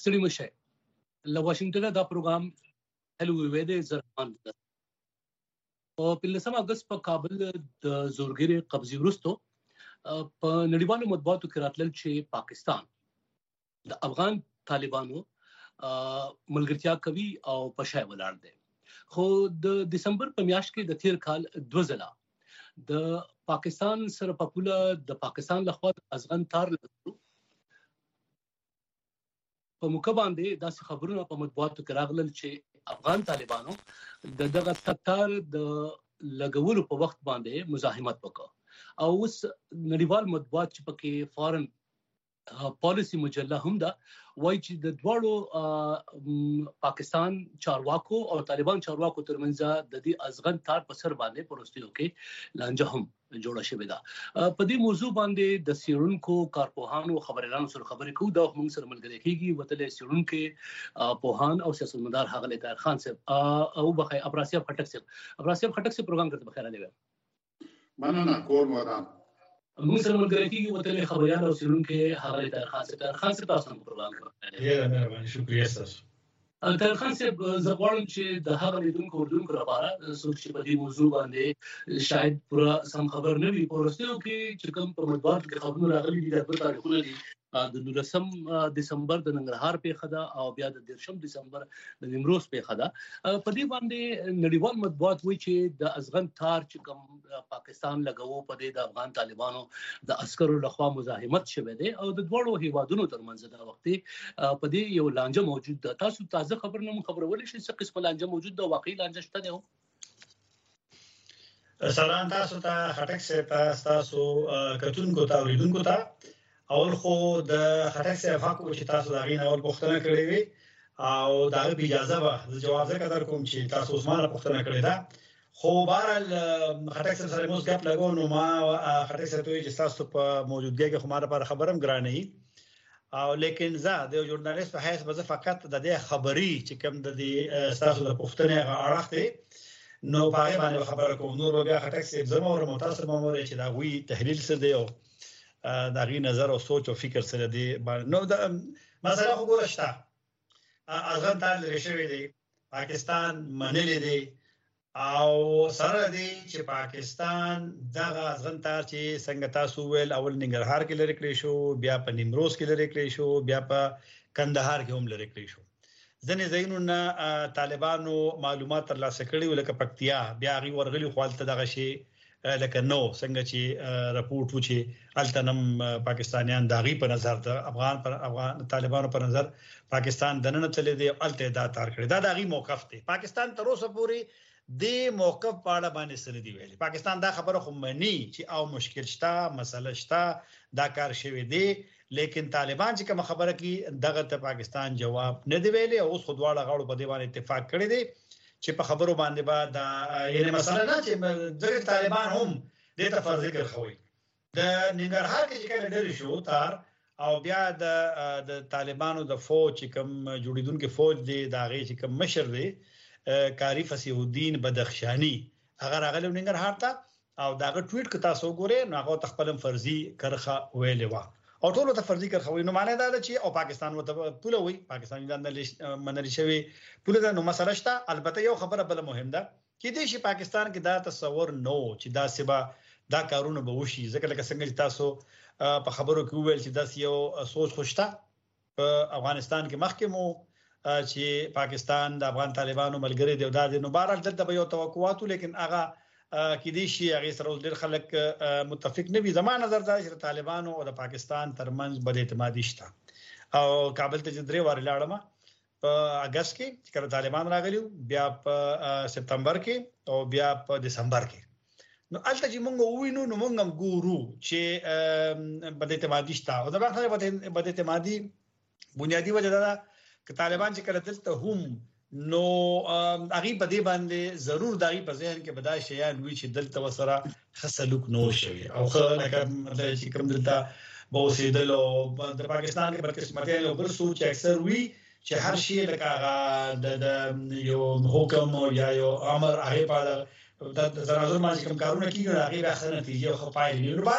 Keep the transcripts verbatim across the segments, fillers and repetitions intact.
ستړي مشه له واشنگټن دا پروګرام هلو ویده زرمان او په لسم اگست په کابل د زورګری قبضې وروسته په نړیوالو مطبوعاتو کې راتلل چې پاکستان د افغان طالبانو ملګرتیا کوي او په شای ولاړ دی. خو د دسمبر په میاشت کې د تیر کال دوه ځله د پاکستان سره په پوله د پاکستان لخوا ازغن تار لګو په موقع باندې داسې خبرونه په مطبوعاتو کې راغلل چې افغان طالبانو د دغه تار د لګولو په وخت باندې مزاحمت وکړ او اوس نړیوال مطبوعات چې پکې فارن پالیسی مجله هم ده وایي چې د دواړو پاکستان چارواکو او طالبان چارواکو ترمنځ د دې ازغن تار په سر باندې پروستیو کې لانجه هم جوړه شوې ده. په دې موضوع باندې د سیرونکو کارپوهانو خبريالانو سره خبرې کوو دا موږ سره ملګری کیږي وتلې سیرونکو پوهان او سیاستمدار هغه طاهر خان صاحب او بخای ابراسیاب خټک صاحب ابراسیاب خټک صاحب پروګرام کوي بخیر علی مننه کور مودان موږ سره ملګری کیږي وتلې خبريال او سیرونکو هغه طاهر خان صاحب طاهر خان صاحب تاسو هم پروګرام کوي. ډیره مهرباني شکریہ تاسو. طاهر خان صاحب زه غواړم چې د هغه لیدونکو اردوونکو لپاره څوک چې په دې موضوع باندې شاید پوره سم خبر نه وي پورستیو کې چې کوم په مطبوعاتو کې خبرونه راغلي دي د تاریخونو دي د نولسم دسمبر د ننګرهار په خدا او بیا د دیرشم دسمبر د نیمروز په خدا په دې باندې نړیوال مطبوعات وایي چې د ازغن تار چې کوم پاکستان لګاوه په دې د افغان طالبانو د عسکرو لخوا مزاحمت شوه دي او د دوړو هیوادونو ترمنځ دا وخت په دې یو لانجه موجود ده. تاسو تازه خبر نه خبرولې شي څه قسم لانجه موجود ده واقعي لانجه شته ده؟ سلام تاسو ته خټک صاحب تاسو کتونکو ته اوریدونکو ته اول خو د خټک صاحب حق چې تاسو دا غین اول پوښتنه کړې وي او دا به اجازه به جواب زه قدر کوم چې تاسو عثمان پوښتنه کړې ده خو بهر خټک صاحب سره موږ غپ لګو نو ما خټک صاحب ته چې تاسو په موجودګۍ کې خماره پر خبرم ګرانه او لیکن زه د ژورنالیست په حیث به فقط د دې خبري چې کوم د دې تاسو د پوښتنې اړخته نو پای باندې خبره کوم نور بیا خټک صاحب زموږ او متاثر مامور چې دا وی تحلیل څه دی او دا غي نظر او سوچ او فکر سره دی نو دا مثلا وګورئ ازغن تار لري شوی دی پاکستان منلې دی او سره دی چې پاکستان دغه ازغن تار چې څنګه تاسو ویل اول ننګرهار کې لري کړی شو بیا په نیمروز کې لري کړی شو بیا په کندهار کې هم لري کړی شو ځنې زینونه طالبانو معلومات ترلاسه کړي ولکه پکتیا بیا غي ورغلي خپلته دغه شی لکه نو څنګه چې راپورټ و چې التنم پاکستانیان داغي په نظر د افغان پر افغان طالبانو په نظر پاکستان دننه تللی دی الته دا تار کړی دا داغي موقف دی. پاکستان تر اوسه پورې د موقف په اړه باندې سره دی ویلي پاکستان دا خبره خو مني چې او مشکل شته مسله شته دا کار شوی دی لیکن طالبان چې کوم خبره کوي دغه ته پاکستان جواب نه دی ویلي او اوس خو دواړه غاړو په دې باندې اتفاق کړی دی چې په خبرو باندې با دا یعنی مثلا نه چې دغه طالبان هم د ته فرض ذکر خوي د ننګرهار کې چې کله ډېر شو تار او بیا د د طالبانو د فوج کوم جوړیدونکو فوج دی دا غي چې کوم مشر دی کاری فصیح الدین بدخشانی هغه راغلی ننګرهار ته او داغه ټویټ ک تاسو ګورئ نو هغه تخپلم فرضي کرخه ویلې و او ټول ته فرضي کرخه وي نو معنی دا چې او پاکستان وته پوله وي پاکستان د منل شوی پوله نو مسله شته. البته یو خبره بل مهم ده چې د شي پاکستان کې دا تصور نو چې دا سبا دا کارونه به وشي ځکه لکه څنګه چې تاسو په خبرو کې ویل چې دا یو سوچ خوشته په افغانستان کې مخکمو چې پاکستان د افغان طالبانو ملګری دی دا د نوبارل دلته به یو توقعات لیکن هغه کې دي شي هغه سره ډېر خلک متفق نه وي زموږ نظر دا چې طالبانو او د پاکستان ترمنځ بد اعتمادي شته او کابل ته درې واره لاړم په اگست کې چې کله طالبان راغلیو بیا په سپتمبر کې او بیا په دسمبر کې نو الته چې موږ وینو نو موږ هم ګورو چې بد اعتمادي شته او دا به بد اعتمادي بنیادی وجه ده چې طالبان چې کله دلته هم نو هغه په دې باندې ضرور دغه په ذهن کې بدای شیان وی چې دلته وسره خسلوک نو شوی او خلک چې کوم دلته بوسیدل او د پاکستان کې بدقسمتي او بل سوچ اکثر وی چې هر شی لکه د یو حکم یا یو امر هغه په د زرازور باندې کوم کارونه کیږي هغه به اخر نتیجه خو پای نه بهرحال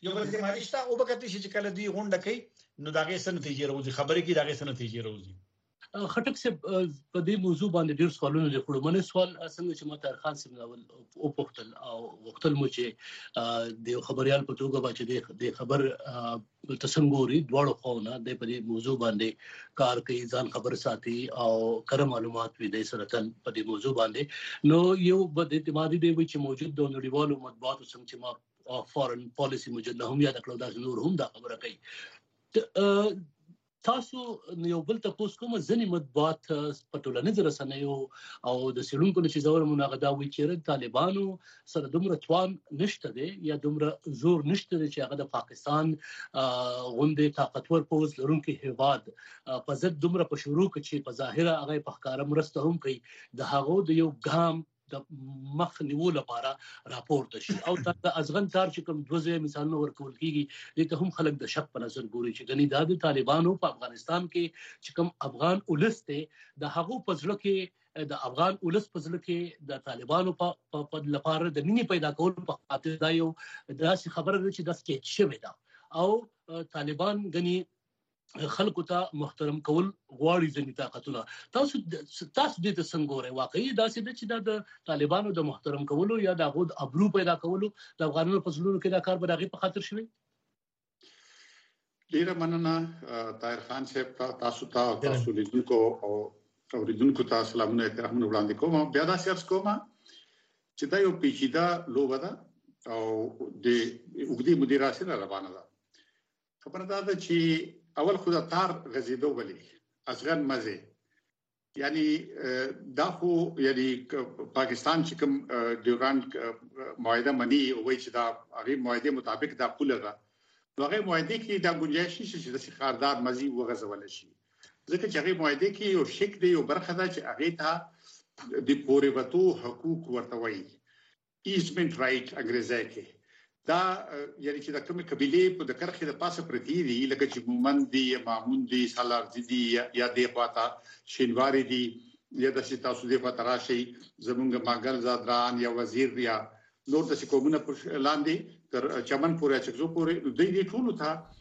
یو بل احتمالي شته او به کته چې کله دوی غونډه کوي نو داغه سن نتیجه راوځي خبرې کې داغه سن نتیجه راوځي خټک صاحب په دې موضوع باندې ډېر سوالونه لیکلو منه سوال څنګه چې متر خان صاحب ناول او پختل او وختل مو چې د خبريال په توګه باندې د خبر تسنګوري دواړو خونه د په دې موضوع باندې کار کوي ځان خبر ساتي او کره معلومات وي د سرتل په دې موضوع باندې نو یو بد اعتمادي دی چې موجود د نړیوالو مطبوعاتو څنګه چې ما فورن پالیسی موجود نه هم یاد کړو دا نور هم دا خبره کوي تاسو یو بل تاسو کوم ځنی مطبوعات په ټولنیز رسنیو او د سیلونکو چې زور مناقضه وی چې طالبانو سره دومره توان نشته دی یا دومره زور نشته دی چې هغه د پاکستان غونډې طاقتور پوز لرونکي هیواد په ضد دومره په شروع کې چې په ظاهره هغه په ښکارا مرسته هم کوي د هغه د یو ګام د مخ نیول لپاره راپورته شي او د ازغن تار چې کوم دوزه مثالونه ورکول کیږي دغه هم خلک د شک په نظر ګوري چې غني د طالبانو په افغانستان کې چې کوم افغان ولست د هغه په ځل کې د افغان ولست په ځل کې د طالبانو په لپاره د مینې پیدا کول په خاطر دا یو داسې خبره ده چې د سکیچ شوی ده او طالبان غني خلکو ته محترم کول غواړي ځنی طاقتونه تاسو تاسو دې ته څنګه غواړئ واقعي دا چې د طالبانو د محترم کولو یا د غود ابرو پیدا کولو د افغانانو په ځلونو کې دا کار به دغه په خاطر شوی ډیره مننه طاهر خان صاحب تاسو ته تاسو لیدونکو او اوریدونکو ته سلامونه احترام وړاندې کوم بیا دا سرس کوم چې دا یو پیچیده لوبه ده او د وګړي مدیره سره روانه ده خبره ده چې اول خو د تار غزیدو غلي اصغر مزه یعنی دا خو یعنی پاکستان چې کوم ډیورانډ معاهده منی او وایي چې دا هغه معاهده مطابق دا پوله ده نو هغه معاهده کې دا گنجائش شي چې د خاردار مزي وغځول شي ځکه چې هغه معاهده کې یو شک دی یو برخه ده چې هغه ته د پورې وته حقوق ورته وایي ایزمنت رائټ انګریزي کې دا یعنی چې د کومې قبيله په د کرخې د پاسه پرتی دي لکه چې مومن دي مامون دي سالار دي یا د خواته شینواری دي یا د تاسو د خواته راشي زمونږ ماګل زادران یا وزیر یا نور د کومونه پر لاندې تر چمن پورې چکزو پورې دوی دي ټول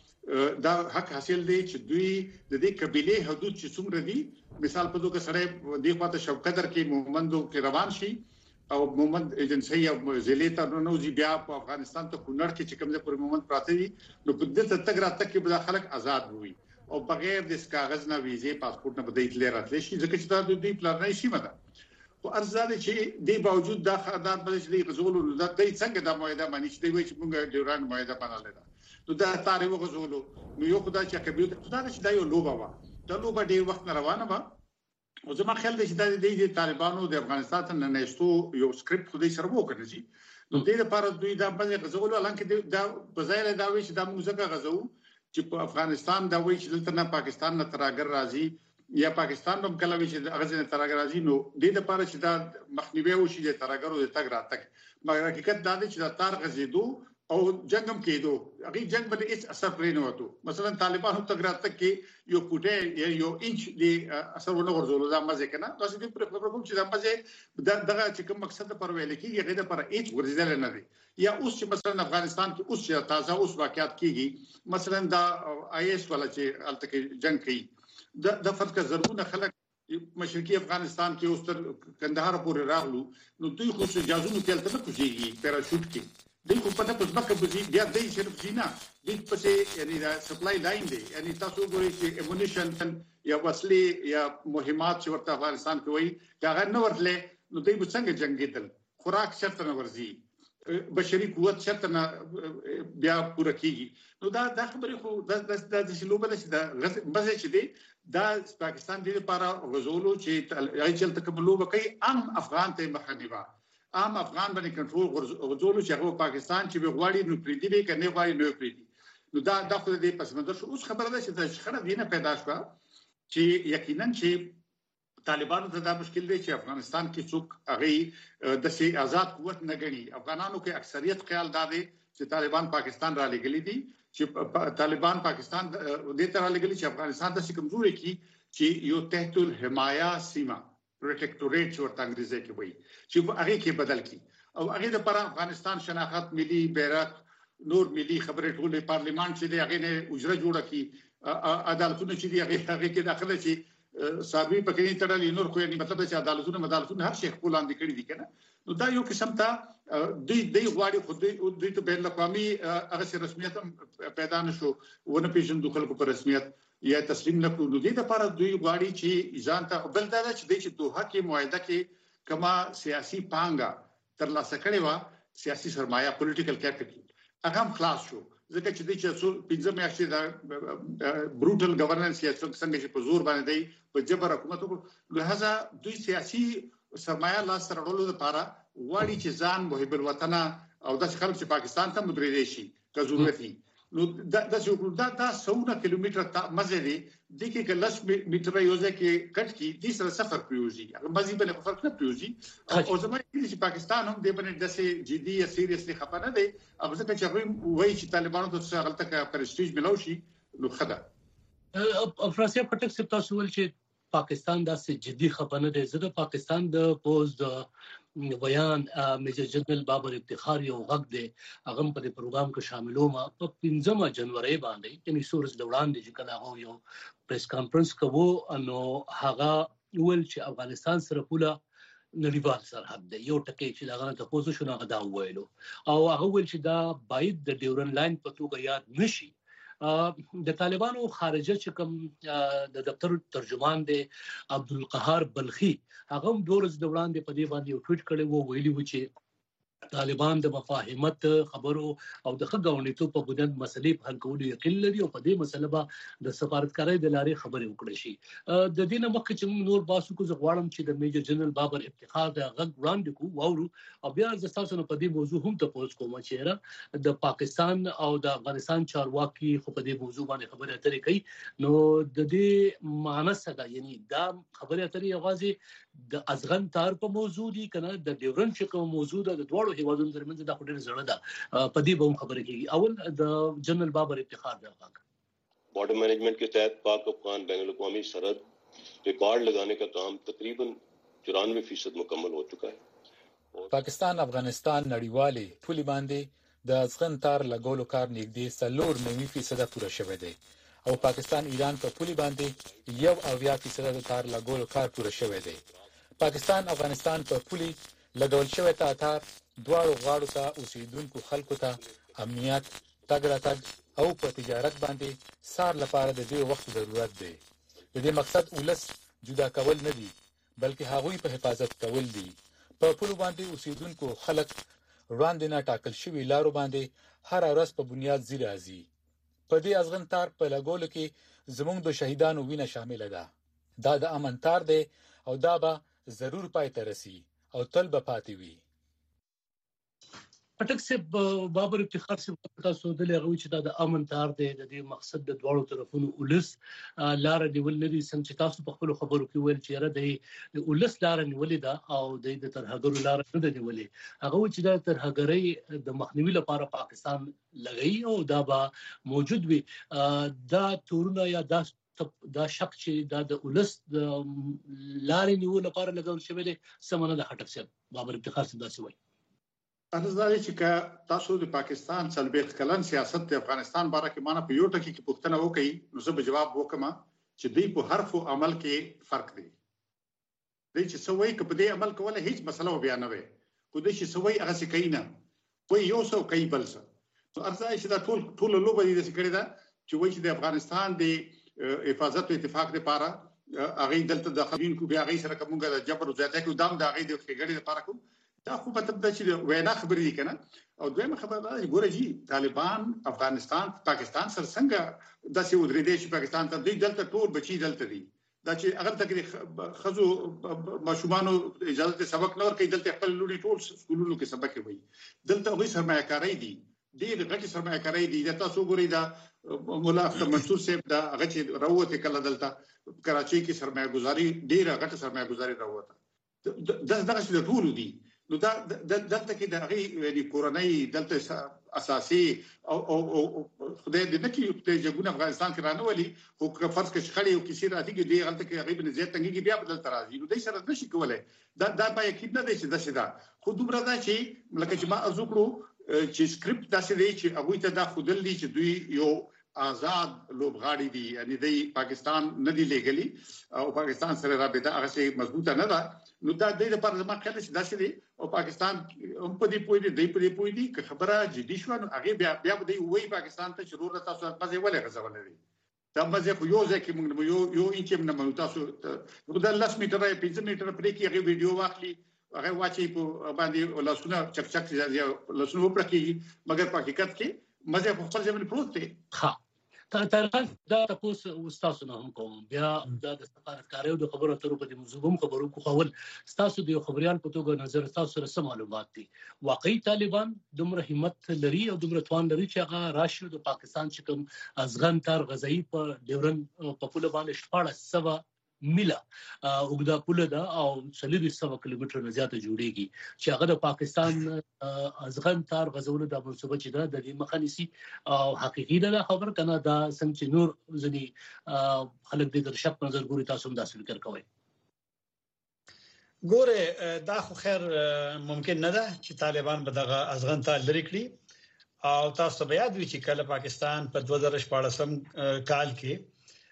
ته دا حق حاصل دی چې دوی د دې قبيله حدود چې څومره دي مثال په توګه سره د خواته شوقدر کې مومندو کې روان شي او مومند ایجنسی او زلیتا نو زی بیا په افغانستان ته کونړ کې چې کوم ځای پر مومند پراته دي نو په دې ته تګ راته کې به خلک آزاد وي او بغیر د کاغذ نه ویزه پاسپورت نه بدایت لري شي ځکه چې دا د دې پلان نه شي مده او ارزاده چې د باوجود د خدمات بل چې د غزول د دې څنګه د معاهده باندې چې دوی چې موږ ډیورانډ معاهده باندې ده نو دا تاریخ غزول نو یو خدای چې کبیر خدای چې دا یو لوبه و دا لوبه ډیر وخت روانه و او زما خیال دی چې د طالبانو د افغانستان ته ننښتو یو سکرپټ خو دې سره وکړي شي نو د دې لپاره دوی دا باندې غزول الانکه دا بظاهر دا وی چې دا موږ غزو چې په افغانستان دا وی چې دلته نه پاکستان نه تراګر راځي یا پاکستان هم کله وی چې هغه نه تراګر راځي نو د دې لپاره چې دا مخنیوي وشي د تراګرو د تګ راتګ مګر حقیقت دا دی چې دا تار غزیدو او جنگم کېدو هغه جنگ باندې هیڅ اثر پرې نه وته مثلا طالبانو تګ راتګ کې یو کوټه یو انچ دی اثر ونه ورزول دا مزه کنه تاسو دې پر خبرو کوم چې دا مزه دغه چې کوم مقصد پر ویل کېږي هغه د پر هیڅ ورزل نه دی یا اوس چې مثلا افغانستان کې اوس چې تازه اوس واقعیت کېږي مثلا دا آی اس ولا چې الته جنگ کوي د فرض کا زرګونه خلک مشرقي افغانستان کې اوس تر کندهار پورې راغلو نو دوی خو جازونو کې تل کوجيږي پیراشوټ کې دغه په پټه په ځکه به بیا د شرف سینا د پسې یعنی دا سپلای لاین دی یعنی تاسو ګورئ چې ایمونیشن یا وسلې یا مهمات چې ورته افغانستان کې وایي دا غیر نه ورتله نو دوی به څنګه جنگیدل خوراک شرط نه ورزي بشري قوت شرط نه بیا پوره کیږي نو دا د خبرې خو د د شلوبه د مزه چې دی دا پاکستان د لپاره غزولو چې هغه چلته کوملو کوي ام افغان ته مخنیوا عام افغان باندې کنټرول غوړو چې هغه پاکستان چې بغواړي نو پریدي به کنه غواړي نو پریدي نو دا د خپل دې پس منظر شو اوس خبره ده چې د شخړه دینه پیدا شوه چې یقینا چې طالبانو ته دا مشکل دی چې افغانستان کې څوک هغه د سي آزاد قوت نه غني افغانانو کې اکثریت خیال دا دی چې طالبان پاکستان را لګلې دي چې طالبان پاکستان دې تر لګلې چې افغانستان د کمزوري کې چې یو تحت الحمایه سیمه پروټیکټوریټ ورته انګریزي کې وایي چې هغه کې بدل کی او هغه د پر افغانستان شناخت ملي بیرغ نور ملي خبرې ټولې پارلیمان چې دی هغه نه اجره جوړه کی عدالتونه چې دی هغه هغه کې داخله شي ساروی پکې تړلې نور خو یې مطلب چې عدالتونه عدالتونه هر شي خپل لاندې کړی دي کنه نو دا یو قسم ته دوی دوی غواړي خو دوی دوی ته بین الاقوامي هغه رسمیت پیدا نشو ونه پیژندو خلکو په رسمیت یا تسلیم نه کړو دي د لپاره دوی غواړي چې ځان ته بل دا چې د دوه کې معاهده کې کما سیاسي پانګه تر لاسه کړې و سیاسي سرمایه پولیټیکل کیپټل هغه خلاص شو ځکه چې د چې پنځه میاشتې دا بروټل گورننس یا څنګه چې په زور باندې دی په جبر حکومت لہذا دوی سیاسي سرمایه لاس سره وړلو لپاره غواړي چې ځان محب الوطن او د خلک چې پاکستان ته مدرې شي که ضرورت وي نو دا د یو دا د څو کیلومتر ته مزه دی د کې کلس میټر یو ځکه کټ کی د سره سفر پیوزي هغه مزي بل فرق نه پیوزي او زموږ چې پاکستان هم د باندې د جدي یا سیریسلی خپانه دی هغه ځکه چې هغه وایي چې طالبانو ته څه غلطه کا پرستیج ملو شي نو خدا افراسیاب پټک سپ تاسو ول چې پاکستان داسې جدي خپانه دی زه د پاکستان د پوز د بیان میجر جنرال بابر افتخار یو غږ دی هغه په دې پروګرام کې شاملو ما په پنځمه جنوري باندې یعنی سورز دوران دی چې کله هغه یو پریس کانفرنس کوو نو هغه ول چې افغانستان سره پوله نړیوال سرحد دی یو ټکی چې هغه ته پوزو شو هغه دا ویلو او هغه ول چې دا باید د ډیورن لاین په توګه یاد نشي د طالبانو خارجه چې کوم د دفتر ترجمان دی عبدالقهار بلخي هغه هم دورز دوران دی په دې باندې یو ټویټ کړی وو ویلي و چې طالبان د مفاهمت خبرو او د خګاونډیتوب په بنیاد مسلې په حل کولو یقین لري او په دې مسله به د سفارتکارۍ د لارې خبرې وکړي شي د دې نه مخکې چې نور باسو کو زغواړم چې د میجر جنرال بابر افتخار د غږ وړاندې کو واورو او بیا د تاسو نه په دې موضوع هم ته پوښتنه کوم چې د پاکستان او د افغانستان چارواکي خو په دې موضوع باندې خبرې اترې کوي نو د دې معنی څه ده یعنی دا خبرې اترې یوازې د ازغن تار په موضوع دي کنه د ډیورن چې کوم موضوع ده د دوړو هیوادونو ترمنځ دا خوري زړه ده په دې به خبرې کیږي اول د جنرال بابر افتخار دا غاګ border management के तहत पाक अफगान बैन अवी सरहद रिकॉर्ड लगाने का काम तकरीबन चौरानवे फीसद मुकम्मल हो चुका है पाकिस्तान अफगानिस्तान नड़ीवाले पुली बांधे د ازغن تار لګولو کار نږدې څلور نوي فیصده پوره شوی دی او پاکستان ایران په پولی باندې یو اویا فیصده د تار لګولو کار پوره شوی دی پاکستان افغانستان په پولی لګول شوی تار دواړو غاړو ته اوسیدونکو خلکو ته امنیت تګ راتګ او په تجارت باندې سار لپاره د دې وخت ضرورت دی د دې مقصد ولس جدا کول نه دي بلکې هغوی په حفاظت کول دي په پولی باندې اوسیدونکو خلک وړاندې نه ټاکل شوی لارو باندې هر ورځ په بنیاد زی راځي په دې ازغن تار په لګولو کې زموږ د شهیدانو وینه شامل ده دا د امن تار دی او دا به ضرور پای ته رسی او تل به پاتې وي پټک سپ بابر افتخار سپ تاسو د لغوي چې دا د امن تار دی د دې مقصد د دوړو طرفونو ولس لار نیول لري څنګه چې تاسو په خپل خبرو کې ویل چې را د ولس لار نیولې ده او د ترهګرو لار نه ده نیولې هغه چې د ترهګرۍ د مخنیوي لپاره پاکستان لګي او دا به موجود وي دا تورونه یا دا دا شک چې دا د ولس د لارې نیول لپاره لګول شوی دی سمونه د هټک سپ بابر افتخار سپ داسې وایي انځای چې تاسو د پاکستان څلبېخ کلن سیاست د افغانستان باره کې مانه په یو ټکی کې پوښتنه وکړي نو زه به جواب وکم چې دوی په حرف او عمل کې فرق دی دوی چې سوي کې په دې عمل کوله هیڅ مسله بیان نه وي خو دوی چې سوي هغه څه کوي نه په یو څو کوي بل څه نو ارزای چې دا ټول ټول لوبه دي چې کړی دا چې وایي چې د افغانستان د حفاظت او اتفاق لپاره هغه دلته د خبرین کو بیا هغه سره کومه د جبر او زیاته کې دام د هغه د خګړې لپاره کوم دا خو په تبدا چې وینا خبرې دي کنه او دویمه خبره دا ګوره جی طالبان افغانستان پاکستان سره څنګه د څه ودرې دي چې پاکستان ته دوی دلته ټول بچي دلته دي دا چې هغه تکي خزو ماشومانو اجازه سبق نور کوي دلته خپل لوري ټول سکولونو کې سبق کوي دلته وې سرمایه‌کاري دي ډېر غټي سرمایه‌کاري دي دا تاسو ګورئ دا مولا اختر منصور صاحب دا هغه چې راوته کله دلته کراچۍ کې سرمایه‌ګزاري ډېر غټه سرمایه‌ګزاري راوته دا دغه څه ټول دي نو دا دلته کې د هغه یعنی کورنۍ دلته اساسي او او خدای دې نه کې په جګونه افغانستان کې رانه ولي خو فرض کې شخړې او کیسې راځي کې دی غلطه کې هغه بنځه تنګي بیا بدل ترازي نو دې سره نشي کولای دا دا به یقین نه دی چې دا شدا خو دومره دا چې لکه چې ما ازوکړو چې سکرپټ داسې دی چې هغه ته دا خودل دي چې دوی یو آزاد لوبغاړي دي یعنی د پاکستان نه دی لګلی او پاکستان سره رابطه هغه سي مضبوطه نه ده نو دا د لپاره زما خیال چې داسې دی او پاکستان هم په دې پوي دی د په دې پوي دی که خبره جدي شو نو هغه بیا بیا د وی پاکستان ته شروع راته تاسو مزه ولې غزول دي دا مزه خو یو ځکه موږ یو یو انچ نه مو تاسو د لس میټر پنځه میټر پرې کې هغه ویډیو واخلي هغه واچي په باندې لاسونه چک چک لاسونه پرکی مګر په حقیقت کې مزه په خپل ځمن پروت دی ها ترخان دا تاسو استادو نه هم کوم بیا دا د سفارتکارو د خبرو اترو په دې موضوع هم خبرو کو خول تاسو د خبريال په توګه نظر تاسو سره سم معلومات دي واقعي طالبان دومره همت لري او دومره توان لري چې هغه راشي د پاکستان چې کوم ازغن تر غزایی په ډیورن په پوله باندې شپږ سوه میله وګدا پوله دا او څلور سوه کیلومتر نه زیاته جوړیږي چې هغه د پاکستان ازغن تار غزول د منصوبه چې دا د مخنیسي او حقيقي دا خبر کنه دا څنګه چې نور ځنی خلک د شک نظر ګوري تاسو هم دا فکر کوئ ګوره دا خو خیر ممکن نه ده چې طالبان به دغه ازغن تار لري کړي او تاسو بیا دوی چې کله پاکستان په دوه زره شپږ کال کې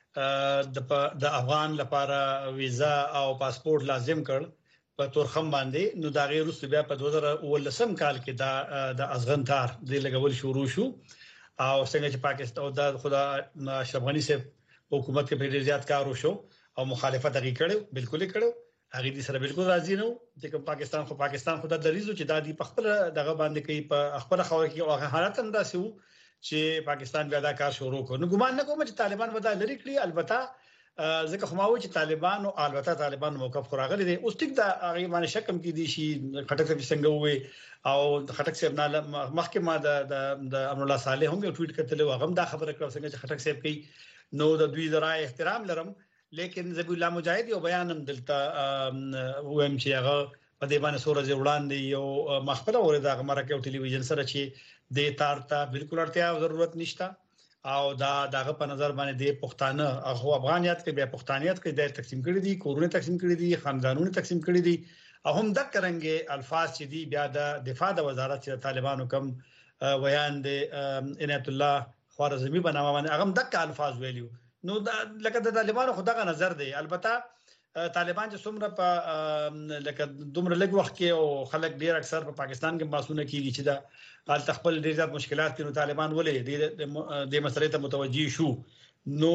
د افغان لپاره ویزا او پاسپورت لازم کړ په تورخم باندې نو دا غیر رسو بیا په دوه زره ولسم کال کې دا د ازغن تار د لګول شروع شو او څنګه چې پاکستان دا خدا اشرف غنی سره حکومت کې په زیات کار وشو او مخالفت هغه کړو بالکل کړو هغه دي سره بالکل راضي نه چې پاکستان خو پاکستان خو د دریزو چې د دې په خپل دغه باندې کوي په خپل خور کې او حالت انداسو چې پاکستان بیا دا کار شروع کړ نو ګمان نه کوم چې طالبان ودا لري کړی البته ځکه خو ما و چې طالبان او البته طالبان موقف خراغلي دي اوس ټیک دا هغه باندې شکم کې دي شي خټک څه څنګه وي او خټک صاحب نه مخکې ما د د امر الله صالح هم یو ټویټ کړل او هغه دا خبره کړو څنګه چې خټک صاحب کوي نو د دوی درای احترام لرم لیکن ذبی الله مجاهد یو بیانم دلته ویم چې هغه په دې باندې سورج وړاندې یو مخبره ورته هغه مرکه او ټلویزیون سره چې د تار ته بالکل اړتیا او ضرورت نشته او دا دغه په نظر باندې د پښتانه او افغانیت کې بیا پښتانیت کې د تقسیم کړي دي کورونه تقسیم کړي دي خاندانونه تقسیم کړي دي او هم د کرنګي الفاظ چې دي بیا د دفاع د وزارت چې طالبانو کم ویان د عنایت الله خوارزمی بنامه باندې هغه د الفاظ ویلو نو لکه د طالبانو خدغه نظر دی البته طالبان چې څومره په لکه دومره لږ وخت کې او خلک ډیر اکثر په پاکستان کې باسونه کیږي چې دا حال تخپل ډیر زیات مشکلات دي نو طالبان ولې د مسلې ته متوجي شو نو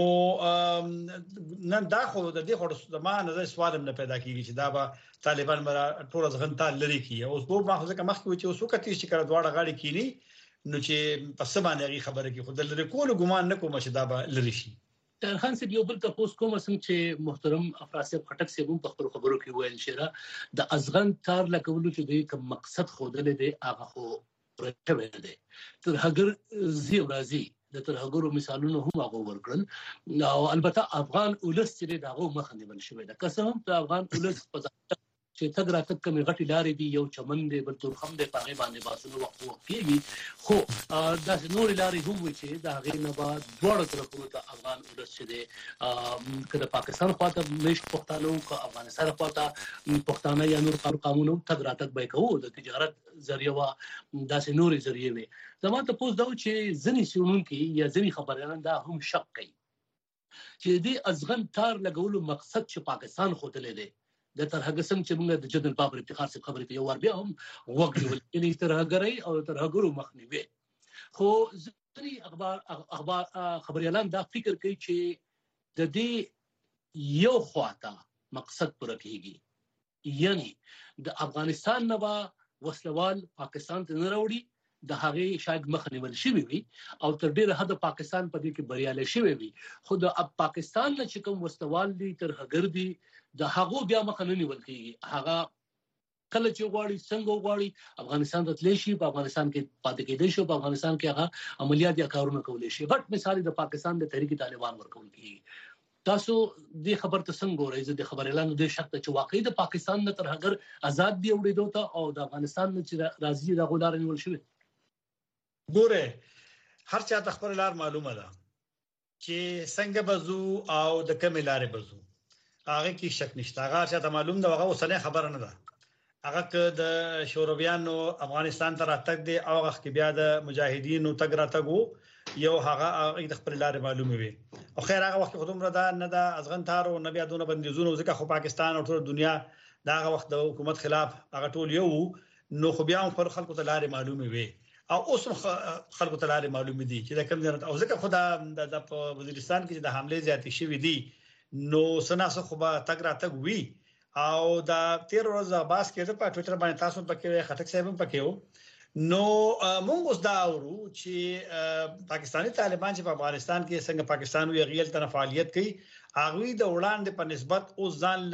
نن دا خو د دې خو د ما نظر سوال نه پیدا کیږي چې دا به طالبان مرا ټول ځغن تال لري کی اوس په ماخذ کې مخکې چې اوس وکړي چې کړه دواړه غاړي کینی نو چې په سبا نه خبره کې خود لري کول ګمان نه کوم چې دا به لري شي خان صاحب یو بل تاسو کوم څنګه چې محترم افراسیب خټک صاحب په خبرو خبرو کې ویل شره د ازغن تار لکولو چې د کوم مقصد خوده دي هغه خو پرته دی تر هغه زی راځي د تر هغه مثالونه هم هغه ورکړل او البته افغان ولس چې دغه مخ نیول شوی دا قسم ته افغان ولس په چې تګ راتګ کمی غټي لارې دي یو چمن دی بل تور خم دی پاغه باندې باسنو وخت وخت کیږي خو دا نور لارې هم وي چې دا غي نه بعد ډوړ طرفونو ته افغان ولس چې دی کله پاکستان خواته مشت پښتانه او افغانستان خواته پښتانه یا نور قانونو تګ راتګ به کوو د تجارت ذریعہ وا داسې نورې ذریعہ وي زموږ ته پوس دا چې ځنی سیمونکي یا ځنی خبريان دا هم شک کوي چې دې ازغن تار لګولو مقصد چې پاکستان خوتلې دی د ترهګ څنګه چې موږ د جدل بابر افتخار څخه خبرې کوي ور بیا هم وګړي ولې ترهګري او ترهګرو مخنیوي خو ځنی اخبار اخبار خبريالان دا فکر کوي چې د دې یو خواته مقصد پوره کیږي یعنی د افغانستان نه با وسلوال پاکستان ته نه راوړي د هغه شاید مخنیول شي وي او تر ډیره حد پاکستان په دې کې بریالی شي وي خو د پاکستان نه چې کوم وسلوال دي تر هغه دي د هغه بیا مخنه نیول کیږي هغه کله چې غواړي څنګه غواړي افغانستان ته تللی شي په افغانستان کې پاتې کېدای شي په افغانستان کې هغه عملیات یا کارونه کولای شي غټ مثال د پاکستان د تحریک طالبان ورکول کیږي تاسو دې خبر ته څنګه ورئ زه د خبريالانو د شک ته چې واقعي د پاکستان نه تر هغه آزاد دی وړي دوته او د افغانستان نه چې راځي د غولار نیول شي ګوره هر چا د خپل لار معلومه ده چې څنګه بزو او د کوم لارې بزو هغه کې شک نشته هغه چې ته معلوم ده هغه وسله خبره نه ده هغه ک د شورویانو افغانستان ته راتګ دی او هغه کې بیا د مجاهدینو تګ راتګ یو هغه د خپل لارې معلومه وي او خیر هغه وخت خودم را ده نه د ازغن تارو نه بیا دونه بندیزونه ځکه خو پاکستان او ټول دنیا دا هغه وخت د حکومت خلاف هغه ټول یو نو خو بیا هم پر خلکو ته لارې معلومه وي او اوس خلکو ته لارې معلومه دي چې دا کوم ځای او ځکه خدا د وزیرستان کې د حمله زیاتې شوې دي نو سناسه خو به تګ راتګ وی او دا تیر ورځ باس کې په ټوئیټر باندې تاسو پکې خټک صاحب هم پکې وو نو مونږ اوس دا اورو چې پاکستانی طالبان چې په افغانستان کې څنګه پاکستان وی غیل تن فعالیت کوي هغه د وړاندې په نسبت اوس ځان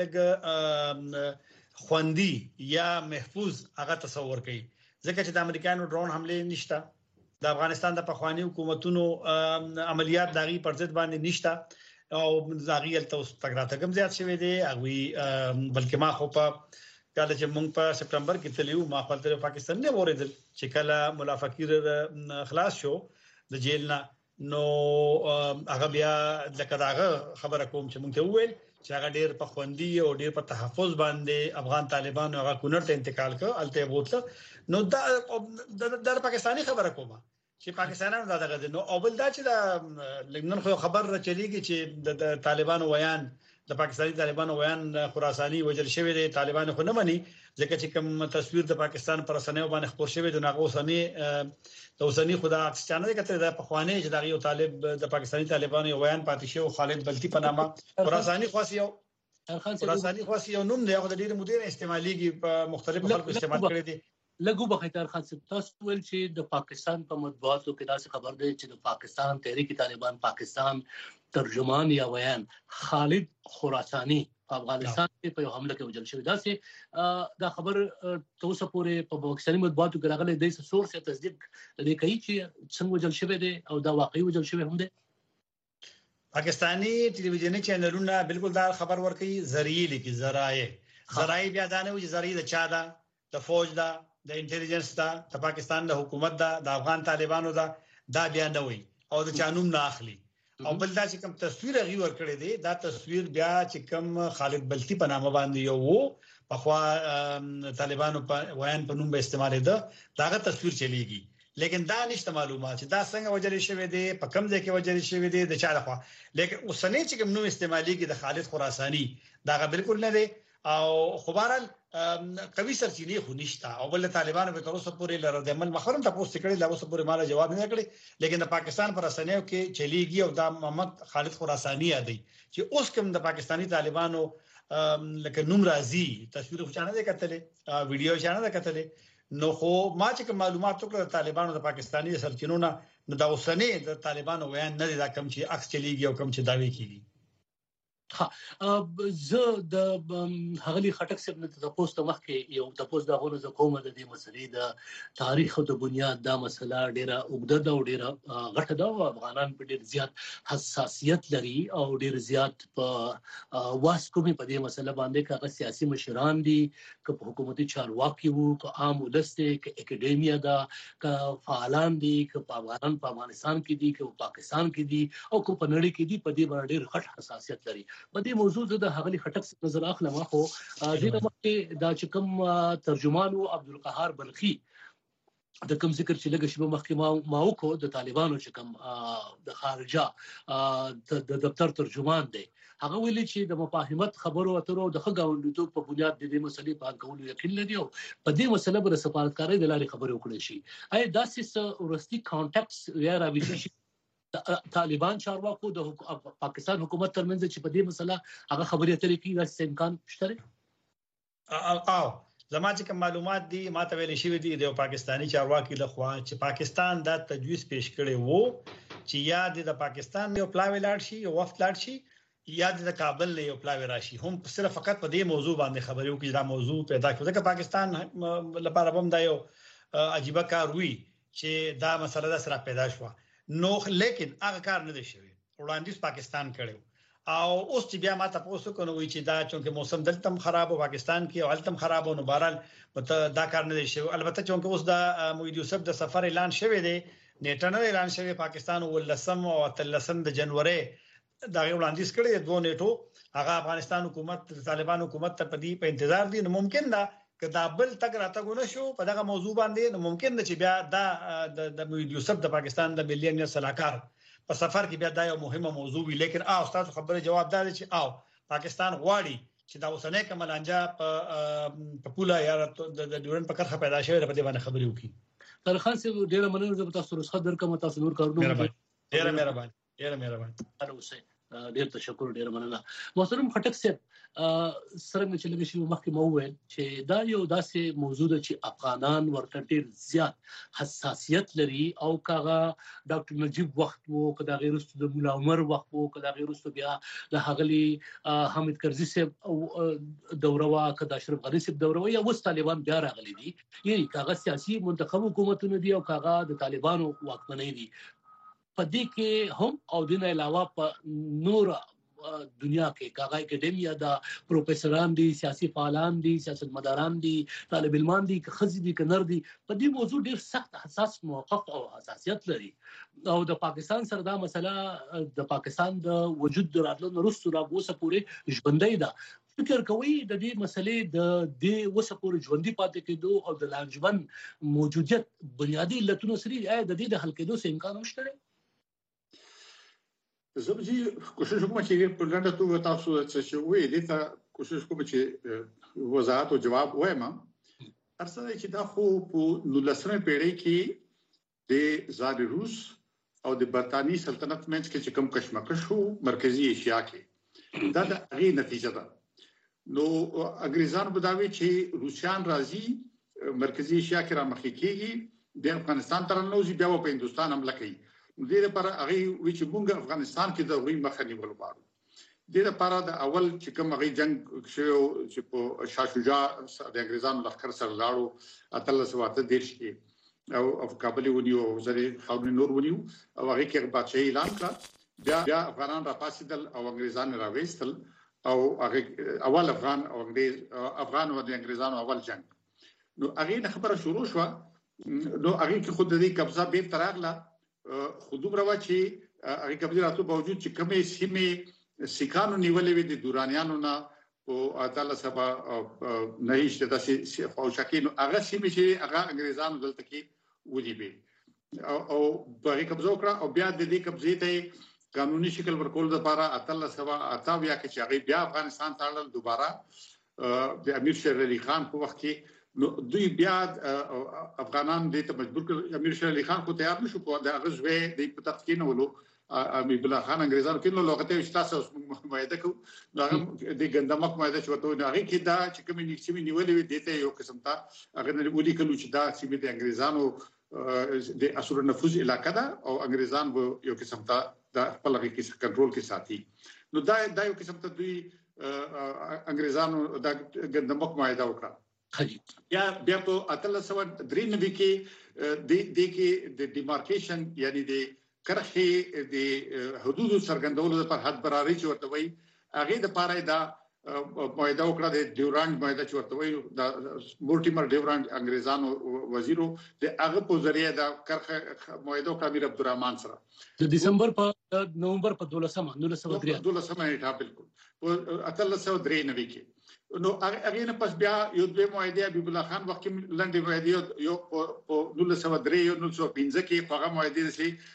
لګ خوندي یا محفوظ هغه تصور کوي ځکه چې د امریکایانو ډرون حمله نشته د افغانستان د پخوانی حکومتونو عملیات داغي پر ضد باندې نشته او زاغیل ته تګراته کوم زیات شوی دی هغه بلکې ما خو په کله چې مونږ په سپتمبر کې تلیو ما خپل تر پاکستان نه وریدل چې کله مولا فقیر خلاص شو د جیل نه نو هغه بیا لکه داغه خبره کوم چې مونږ ته وویل چې هغه ډیر په خوندي او ډیر په تحفظ باندې افغان طالبانو هغه کونړ ته انتقال کړ الته بوتله نو دا د پاکستانی خبره کومه چې پاکستانانو دا دغه نو او بل دا چې دا لګنن خو خبر را چلیږي چې د طالبانو ویان د پاکستاني طالبانو ویان خراساني وجل شوی دی طالبانو خو نه مني ځکه چې کوم تصویر د پاکستان پر سنیو باندې خبر شوی دی ناغو سنی د اوسنی خدا اکسچانه کته د پخوانی چې دا یو طالب د پاکستاني طالبانو ویان پاتې شو خالد بلتی په نامه خراساني خاص یو خراساني خاص یو نوم دی هغه د ډیر مدیر استعمالي په مختلفو خلکو استعمال کړی دی لګو بخیتار خان صاحب تاسو ول چې د پاکستان په مطبوعاتو کې داسې خبر دی چې د پاکستان تحریک طالبان پاکستان ترجمان یا ویان خالد خراسانی په افغانستان کې په حمله کې وجل شوی داسې دا خبر توسه پورې په پاکستاني مطبوعاتو کې راغلی د سورس یا تصدیق لري کوي چې څنګه وجل شوی دی او دا واقعي وجل شوی هم دی پاکستانی ټلویزیونی چینلونه بالکل دا خبر ورکړي ذریعہ لیکي ذرایع ذرایع بیا دا نه وي ذریعہ د چا دا د فوج دا د انټيليجنس دا د پاکستان د حکومت دا د افغان طالبانو دا دا بیا نه وي او د چانوم نه اخلي او بل دا چې کوم تصویر غي ور کړی دی دا تصویر بیا چې کوم خالد بلتی په نامه باندې یو وو په خوا طالبانو په ویان په نوم به استعمال ده داغه تصویر چلیږي لیکن دا نشته معلومات چې دا څنګه وجل شوی دی په کوم ځای کې وجل شوی دی د چا لخوا لیکن اوسنۍ چې کوم نوم استعماليږي د خالد خراسانی داغه بالکل نه دی او خبرال قوي سرچینې خو نشته او بل طالبانو به تر اوسه پورې لره د عمل مخرم تاسو کړي لا اوسه پورې مال جواب نه کړی لیکن د پاکستان پر اسنیو کې چلیږي او د محمد خالد خراسانی یادي چې اوس کوم د پاکستانی طالبانو لکه نوم راځي تصویر خو چانه ده کتلې ویډیو چانه ده کتلې نو خو ما چې معلومات وکړه طالبانو د پاکستانی سرچینو نه نو د اوسنۍ د طالبانو ویان نه دا کم چې عکس چلیږي او کم چې داوی کیږي ها زه د هغلی خټک صاحب نه تاسو ته مخکې یو تاسو د غوړو ز کومه د دې مسلې د تاریخ او د بنیاد دا مسله ډیره اوږده او ډیره غټه ده او افغانان په ډیر زیات حساسیت لري او ډیر زیات په واسکومي په دې مسله باندې کاغه سیاسي مشران دي که په حکومتي چارواکي وو که عام ولس دي که اکیډمیا ده که فعالان دي که په افغانستان په افغانستان کې دي که په پاکستان کې دي او که په نړۍ کې دي په دې باندې ډیر غټ حساسیت لري په دې موضوع زه د هغلی خټک نظر اخلم خو دې د مخکې دا چې کوم ترجمان او عبدالقهار بلخي د کوم ذکر چې لګ شبه مخکې ما ما وکړو د طالبانو چې کوم د خارجه د دفتر ترجمان دی هغه ویلي چې د مفاهمت خبرو اترو د خګاوندوب په بنیاد د دې مسلې په کولو یقین لري او په دې مسله بر سفارتکاري د لارې خبرې وکړي شي اي داسې ورستي کانټاکټس یا راوځي شي طالبان چارواکو د پاکستان حکومت ترمنځ چې په دې مسله هغه خبرې اترې کوي دا امکان شته او زما چې کوم معلومات دي ما ته ویل شوی دي د پاکستانی چارواکي لخوا چې پاکستان دا تجویز پیش کړي وو چې یا د پاکستان یو پلاوی لاړ شي یو وفد لاړ شي یا د کابل له یو پلاوی راشي هم صرف فقط په دې موضوع باندې خبرې وکړي دا موضوع پیدا کړه ځکه پاکستان لپاره هم دا یو عجیب کار وی چې دا مسله د سره پیدا شو نو لیکن هغه کار نه دی شوی وړاندیز پاکستان کړو او اوس چې بیا ما تاسو کو نو وی چې دا چې موسم دلته خراب او پاکستان کې او التم خراب او نو بهرال دا کار نه دی شوی البته چې اوس دا موید یوسف د سفر اعلان شوی دی نیټه نه اعلان شوی پاکستان ولسم او تلسم د جنوري دا وړاندیز کړی دوه نیټو هغه افغانستان حکومت طالبان حکومت ته پدی په انتظار دي نو ممکن دا کدا بل تک راتګونه شو په دغه موضوع باندې نو ممکن ده چې بیا دا د موحد یوسف د پاکستان د ملي امنیت صلاحکار په سفر کې بیا دا یو مهمه موضوع وی لیکن او استاد خبره جواب دار چې او پاکستان غواړي چې دا اوسنۍ کمل انجا په پولا یا د ډیورن په کرخه پیدا شوی په دې باندې خبرې وکړي. طاهر خان صاحب ډیره مننه زه تاسو رسخت درکم تاسو نور کارونه ډیره مهرباني ډیره مهرباني اوسه ډیر تشکر ډیر مننه. محترم خټک صاحب سره مې چې لږ شي مخکې مو وویل چې دا یو داسې موضوع ده چې افغانان ورته ډیر زیات حساسیت لري او کاغه ډاکټر نجیب وخت وو کدا غیرستو د مولا عمر وخت وو کدا غیرستو بیا د هغلی حامد کرزي صاحب او دوره وا کدا اشرف غنی صاحب دوره یا وس طالبان بیا راغلي دي یعنی کاغه سیاسي منتخب حکومتونه دي او کاغه د طالبانو واکمنۍ دي په دې کې هم او د نه علاوه په نور دنیا کې کاغه اکیډمیا دا پروفیسوران دي سیاسي فعالان دي سیاستمداران دي طالب علمان دي خزي دي کنر دي په دې موضوع ډیر سخت حساس موقف او حساسیت لري او د پاکستان سره دا مسله د پاکستان د وجود راتلو وروسته را اوسه پورې ژوندۍ ده. فکر کوي د دې مسلې د دې اوسه پورې ژوندۍ پاتې کېدو او د لانجمن موجودیت بنیادی علتونو سره د دې د حل کېدو څه امکان نشته. زه به کوشش کوم چې په لنډه توګه تاسو څه وایي دې ته کوشش کوم چې وضاحت او جواب وایم. ارڅه چې دا خو په نولسمه پیړۍ کې د زار روس او د برتانی سلطنت منځ کې چې کوم کشمکش وو مرکزی ایشیا کې دا د هغه نتیجه ده. نو انګریزان بداوي چې روسيان راځي مرکزی ایشیا کې را مخې کېږي د افغانستان تر نوځي بیا په هندستان حمله کوي. دې لپاره هغه وی چې موږ افغانستان کې د غوي مخه نیول غواړو. دې لپاره د اول چې کوم هغه جنگ شو چې په شاه شجاع د انګریزانو لخر سره لاړو اتل سواته دیش کې او اف کابل ونیو زری خاورې نور ونیو او هغه کې بادشاہي اعلان کړ. بیا بیا افغانان را پاسیدل او انګریزان را وېستل او هغه اول افغان او انګریز افغان او د انګریزانو اول جنگ. نو هغه خبره شروع شو. نو هغه کې خود دې قبضه به تراغله خودوم روا چې هغه قبضه راتلو باوجود چې کومې سیمې سیکانو نیولې وي د دورانیانو نه او اتل سبا نه هیڅ داسې خوشاکینو هغه سیمې چې هغه انګریزانو دلته کې ودی به او په قبضه وکړه او بیا د دې قبضې ته قانوني شکل ورکول لپاره اتل سبا اتاویا کې چې هغه بیا افغانستان ته لاړل دوباره د امیر شیر علي خان په وخت کې. نو دوی بیا افغانان دې ته مجبور کړ. امیر شیر علي خان خو تیار نشو په دغه ځوی د پتاخ کې نو ولو امیر بلا خان انګریزانو کې نو لغته وشتاسو مایده کو دغه د ګندمک مایده چې وته نه هغه کې دا چې کوم نیکسمي نیولې وي دته یو قسم ته هغه نه ولي کلو چې دا چې د انګریزانو د اثر نفوذ علاقه ده او انګریزان یو قسم ته د خپل کې کنټرول کې ساتي. نو دا دا یو قسم ته دوی انګریزانو د ګندمک مایده وکړه. یا بیا په اتل سو درې نبی کې د د کې د ډیمارکیشن یعنی د کرخه د حدود سرګندولو لپاره حد برابرۍ چې ورته وي هغه د پاره دا معاهده وکړه د ډیورانډ معاهده چې ورته وي د مورټیمر ډیورانډ انګریزانو وزیرو د هغه په ذریعہ د کرخه معاهده وکړه امیر عبدالرحمن سره د دسمبر په نومبر په دولسمه دولسمه درې دولسمه نیټه بالکل په اتل سو درې نبی کې. نو هغه نه پس بیا یو دوه معاهده حبیب الله خان وخت لنډه معاهده یو په دولسمه درې یو نو څو پنځه کې هغه معاهده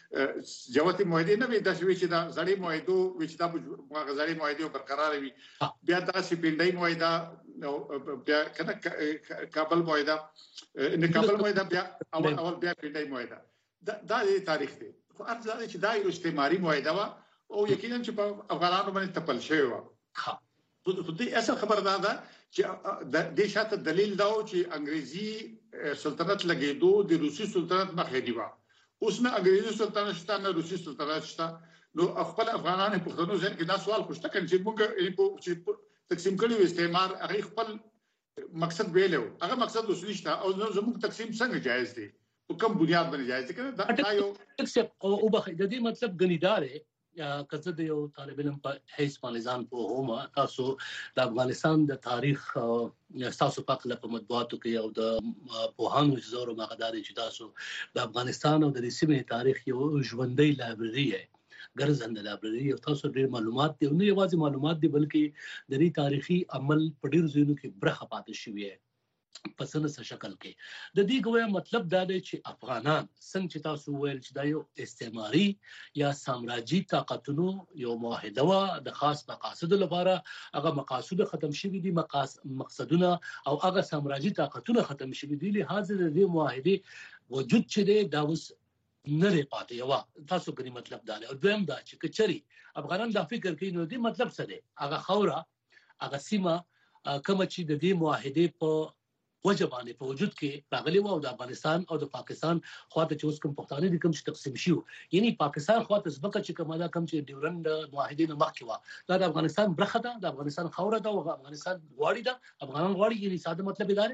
سي جواتي معاهده نه وي د شوي چې دا زړی معاهده وچ دا غزړی معاهده برقرار وي. بیا تاسو پندای معاهده بیا کنه کابل معاهده ان کابل معاهده بیا اول اول بیا پندای معاهده دا د تاریخ دی. خو ارزه چې دا یو استعماري معاهده وا او یقینا چې په افغانانو باندې تپل شوی و. خو دې اصل خبر دا ده چې د شاته دلیل دا و چې انګریزي سلطنت لګیدو د روسي سلطنت مخې نیوا. اوس نه انګریزي سلطنت شته نه روسي سلطنت شته. نو خپل افغانان په پښتنو ځین کې دا سوال خوشته کړي چې موږ چې تقسیم کړي استعمار هغه خپل مقصد ویلو هغه مقصد اصلي شته او زموږ تقسیم څنګه جایز دی په کوم بنیاد باندې جایز دی کنه دا یو اکسپټ او بخې د دې مطلب غنیدار کزه د یو طالب علم په هیڅ پالیزان په هوما تاسو د افغانستان د تاریخ تاسو په خپل په مطبوعاتو کې او د پوهانو زورو مقداري چې تاسو د افغانستان او د سیمې تاریخ یو ژوندۍ لایبرری ہے ګرځنده لایبرری او تاسو ډېر معلومات دي نه یوازې معلومات دي بلکې د دې تاریخي عمل په ډېر ځینو کې برخه پاتې شوی ہے. پسند څه شکل کې د دې ګویا مطلب دا دی چې افغانان څنګه چې تاسو ویل چې دا یو استعماري یا سامراجي طاقتونو یو معاهده و د خاص مقاصد لپاره هغه مقاصد ختم شوي دي مقصدونه او هغه سامراجي طاقتونه ختم شوي دي لهدا د دې معاهده وجود چې دی دا اوس نه لري پاتې یو تاسو کوي مطلب دا دی او دویم دا چې کچري افغانان دا فکر کوي نو دې مطلب څه دی هغه خوره هغه سیمه کوم چې د دې معاهده په وجبانه په وجود کې راغلی و او د افغانستان او د پاکستان خواته چې اوس کوم پښتانه دي کوم چې تقسیم شي یعنی پاکستان خواته سبقه چې کومه دا کوم چې ډیورند معاهده نه مخکې و دا د افغانستان برخه ده د افغانستان خوره ده او افغانستان غواړي ده افغانان غواړي یعنی ساده مطلب دی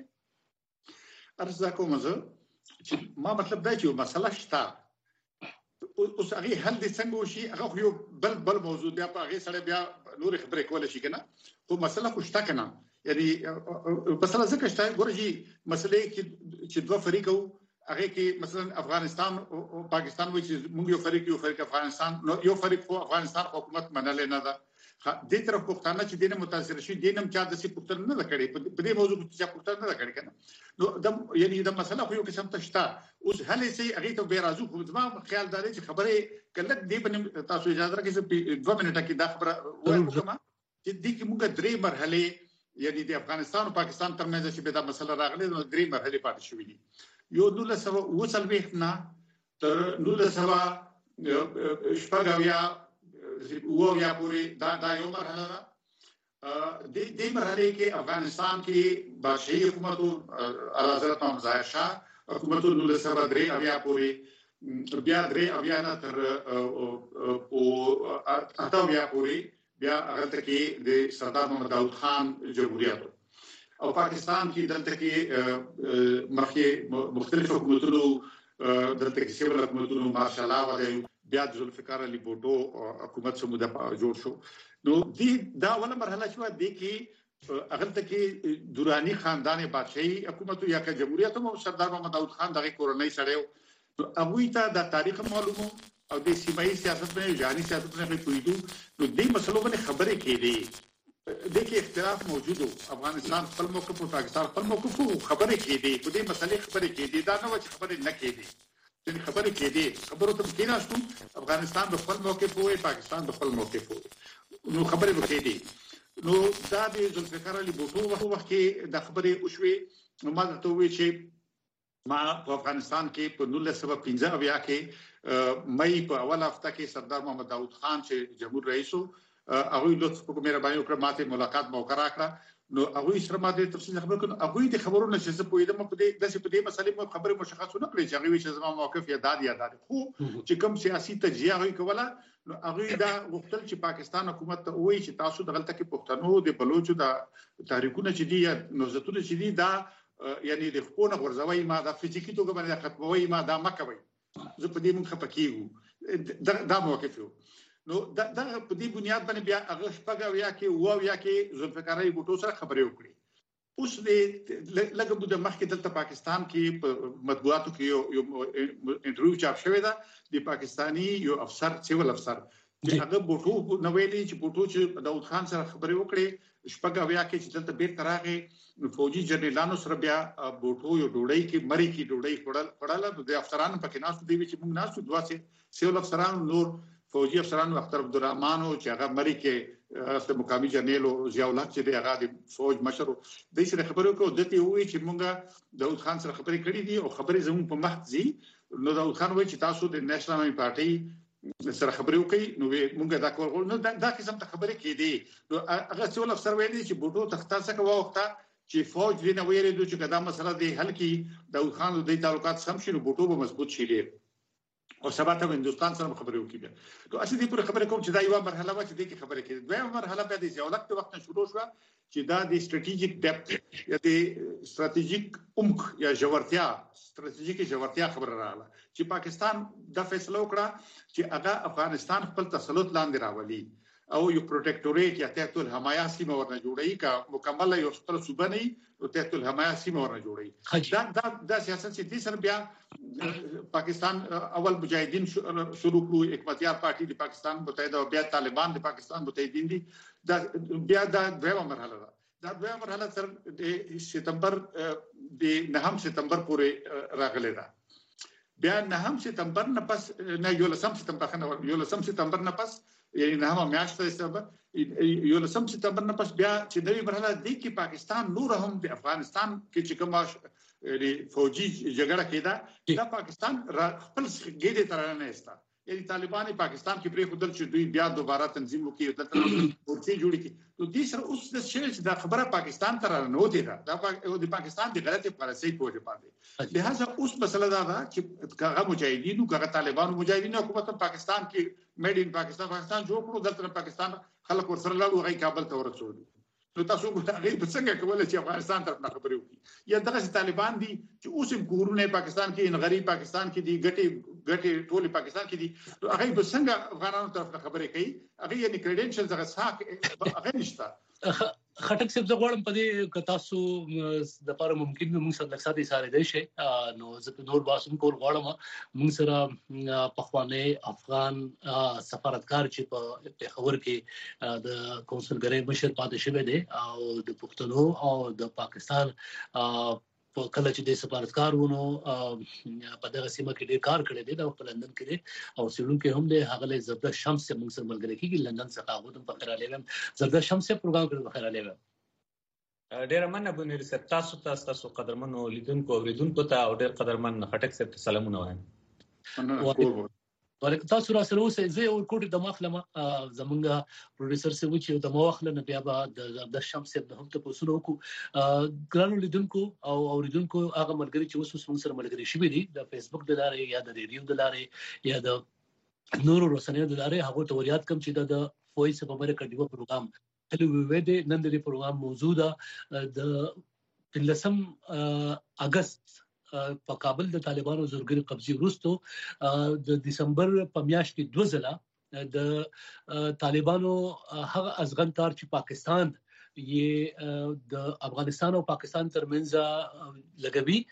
ارزه کوم زه چې ما مطلب دا چې مسله شته اوس هغه حل دي څنګه وشي هغه یو بل بل موضوع دی په هغه سره بیا نور خبرې کول شي کنه خو مسله خو شته کنه یعنی مثلا ځکه چې ګورځي مسلې کې چې دوه فریقو هغه کې مثلا افغانستان او پاکستان وایي چې موږ یو فریق یو فریق افغانستان یو فریق خو افغانستان حکومت منل نه ده د طرف پښتانه چې دینه متاثر شي دینم چا د سي پښتنه نه کړي په دې موضوع کې چې پښتنه نه کړي کنه نو د یعنی د مسله خو یو قسم ته شته اوس هلې سي هغه ته به راځو خو زما خیال دا دی چې خبره کله دې په تاسو اجازه راکړئ چې دوه منټه کې دا خبره وایو چې دې کې موږ درې مرحله یعنی د افغانستان او پاکستان ترمنځ چې دا مسله راغله نو درې مرحله پاتې شوې دي یو نو له سبا وصل نه تر نو له سبا شپږاویا وو یا پوری دا دا یو مرحله ده د دې مرحله کې افغانستان کې بادشاہي حکومت او حضرت محمد ظاهر شاه حکومت نو له سبا درې اویا پوری بیا درې اویا نه تر او اتاویا پوری بیا هغه کې د سردار محمد داود خان جمهوریت او پاکستان کې دلته کې مخکې مختلف حکومتونو دلته کې سیول حکومتونو ماشاءالله ولې بیا د ذوالفقار علي بوټو حکومت سمو د جوړ شو نو دې دا ولا مرحله شو د کې هغه ته کې دوراني خاندان بادشاہي حکومت یا که جمهوریت مو سردار محمد داود خان دغه کورنۍ سره نو هغه ته د تاریخ معلومو او د سیمایي سیاست باندې جاري سیاست باندې پویدو نو دې مسلو باندې خبرې کېدې د کې اختلاف موجود افغانستان خپل موقف او پاکستان خپل موقف خبرې کېدې په دې مسلې خبرې کېدې دا نه و چې خبرې نه کېدې چې خبرې کېدې خبرو ته کې راستو افغانستان د خپل موقف او پاکستان د خپل موقف نو خبرې وکړې نو دا د ذوالفقار علي بوټو وخت کې د خبرې وشوي نو ما ته وی چې ما په افغانستان کې په نولس سوه پنځه اویا کې مې په اول هفته کې سردار محمد داود خان چې جمهور رئیس هغه لطف په کومه باندې وکړه ماته ملاقات موقع راکړه نو هغه سره ماته تفصیل خبر کړو هغه د خبرونو چې څه پوهیدم په دې د څه په دې مسلې په خبره مشخصه نه کړې چې هغه چې زما موقف یا داد یا داد خو چې کوم سیاسي تجزیه هغه کوله نو هغه دا وختل چې پاکستان حکومت ته وایي چې تاسو د غلطه کې پښتنو د بلوچو د تاریخونو چې دي یا نوزتونه چې دي دا یعنی د خپل غرزوي ما د فزیکی توګه باندې ختموي ما دا مکوي زه په دې مونږ خپکیږو دا دا موقف یو نو دا د په دې بنیاد باندې بیا هغه شپږاویا کې ووایا کې ذوالفقار علي بوټو سره خبرې وکړي اوس دې لکه بده مخکې دلته پاکستان کې په مطبوعاتو کې یو انټرویو چاپ شوی دا د پاکستانی یو افسر سیول افسر چې هغه بوټو نو ویلي چې بوټو چې داود خان سره خبرې وکړي شپږاویا کې چې دلته بیرته راغی فوجي جنرالانو سره بیا بوټو یو ډوړی کې مری کې ډوړی خړل خړل د افسرانو پکې ناس دی چې موږ ناس دوه سي سیول افسرانو نور فوجي افسرانو اختر عبدالرحمن او چې هغه مری کې اصل مقامي جنرال او ضیاء الله چې هغه د فوج مشر د سره خبرو کو دته وی چې موږ داود خان سره خبرې کړې دي او خبرې زموږ په مخ دي نو داود خان وایي چې تاسو د نېشنل پارټي سره خبرې وکړي نو موږ دا کول نو دا قسم ته خبرې کېدي نو هغه سیول افسر ویلي چې بوټو تخته څخه وخته چې فوج دې نه ویریدو چې دا مسله دی حل کی داود خان د تعلقات سم شي نو بوټو به مضبوط شي او سبا ته هندستان سره خبرې وکړي نو اصلي دې پر خبرې کوم چې دا یو مرحله و چې دې کې خبرې کېږي دویمه مرحله به د ځولک وخت شروع شو چې دا د استراتیژیک ډیپث یا د استراتیژیک عمق یا جوړتیا استراتیژیک جوړتیا خبره راغله چې پاکستان د فیصله وکړه چې هغه افغانستان خپل تسلط لاندې راولي او یو پروټیکټوریټ یا تحت الحمایه سیمه ورنه جوړي کا مکمل یو خپل صوبه نه او تحت الحمایه سیمه ورنه جوړي دا دا د سیاست چې دې سره بیا پاکستان اول مجاهدین شروع کړو حکمتیار پارټي د پاکستان متحده او بیا طالبان د پاکستان متحدین دي دا بیا دا دویمه مرحله ده دا دوه مرحله تر د سپتمبر د نهم سپتمبر پورې راغلی دا. بیا نهم سپتمبر نه پس نه یو لسم سپتمبر نه یو لسم سپتمبر نه پس یعنی نهم میاشت سپتمبر یو لسم سپتمبر نه پس بیا چې نوې مرحله دی کې پاکستان نور هم د افغانستان کې چې کومه د فوجي جګړه کېده دا پاکستان خپل ګېډې تر نه استا یعنی طالبان پاکستان کې پرې خودل چې دوی بیا دوباره تنظیم وکړي د ورته جوړ کړي نو د سره اوس د شی چې دا خبره پاکستان تر نه وتی دا د پاکستان د غلطي پالیسي په وجه باندې لہذا اوس مسله دا ده چې هغه مجاهدینو هغه طالبانو مجاهدینو حکومت پاکستان کې میډ ان پاکستان پاکستان جوړ کړو دلته پاکستان خلک ورسره لاړو هغه کابل ته ورسول نو تاسو ګورئ هغه په څنګه کولای چې افغانستان طرف نه خبرې وکړي یا دغه طالبان دي چې اوس هم کورونه پاکستان کې ان غریب پاکستان کې دي ګټي ګټي ټول پاکستان کې دي هغه په څنګه افغانانو طرف نه خبرې کوي هغه یعنی کریډنشلز هغه ساک هغه نشته. خټک صاحب زه غواړم په دې ک تاسو د لپاره ممکن موږ سره لږ ساتي ساره دی شي نو زه نور باسم کول غواړم موږ سره پخوانی افغان سفارتکار چې په پیښور کې د کونسلګرۍ مشر پاتې شوی دی او د پښتنو او د پاکستان په کله چې د سفارتکار ونه په دغه سیمه کې ډیر کار کړی دی د په لندن کې دی او سیلون کې هم د هغه زبده شمس موږ سره ملګری کیږي لندن څخه هغه د فخر علی وم زبده شمس پروګرام کړی فخر علی وم ډیر مننه بونیر سر تاسو تاسو قدرمنو لیدونکو اوریدونکو ته او ډیر قدرمن خټک سر سلامونه وایم ورته تاسو را سره اوسئ زه او کوټ د مخلمه زمونږ پروډوسر سره و چې د مخله بیا به د شمس د هم ته پوسونو کو ګرانو لیدونکو او اوریدونکو هغه ملګری چې اوس موږ سره ملګری شوی دي د فیسبوک د لارې یا د ریډیو د لارې یا د نورو رسنیو د لارې هغه ته وريات کم چې د وایس اف امریکا دیو پروګرام هلو وې د نن د پروګرام موجوده د لسم اگست په کابل د طالبانو زورګری قبضه وروسته د دسمبر په میاشت کې دوه ځله د طالبانو هغه ازغنتار چې پاکستان یې د افغانستان او پاکستان ترمنځ لګوي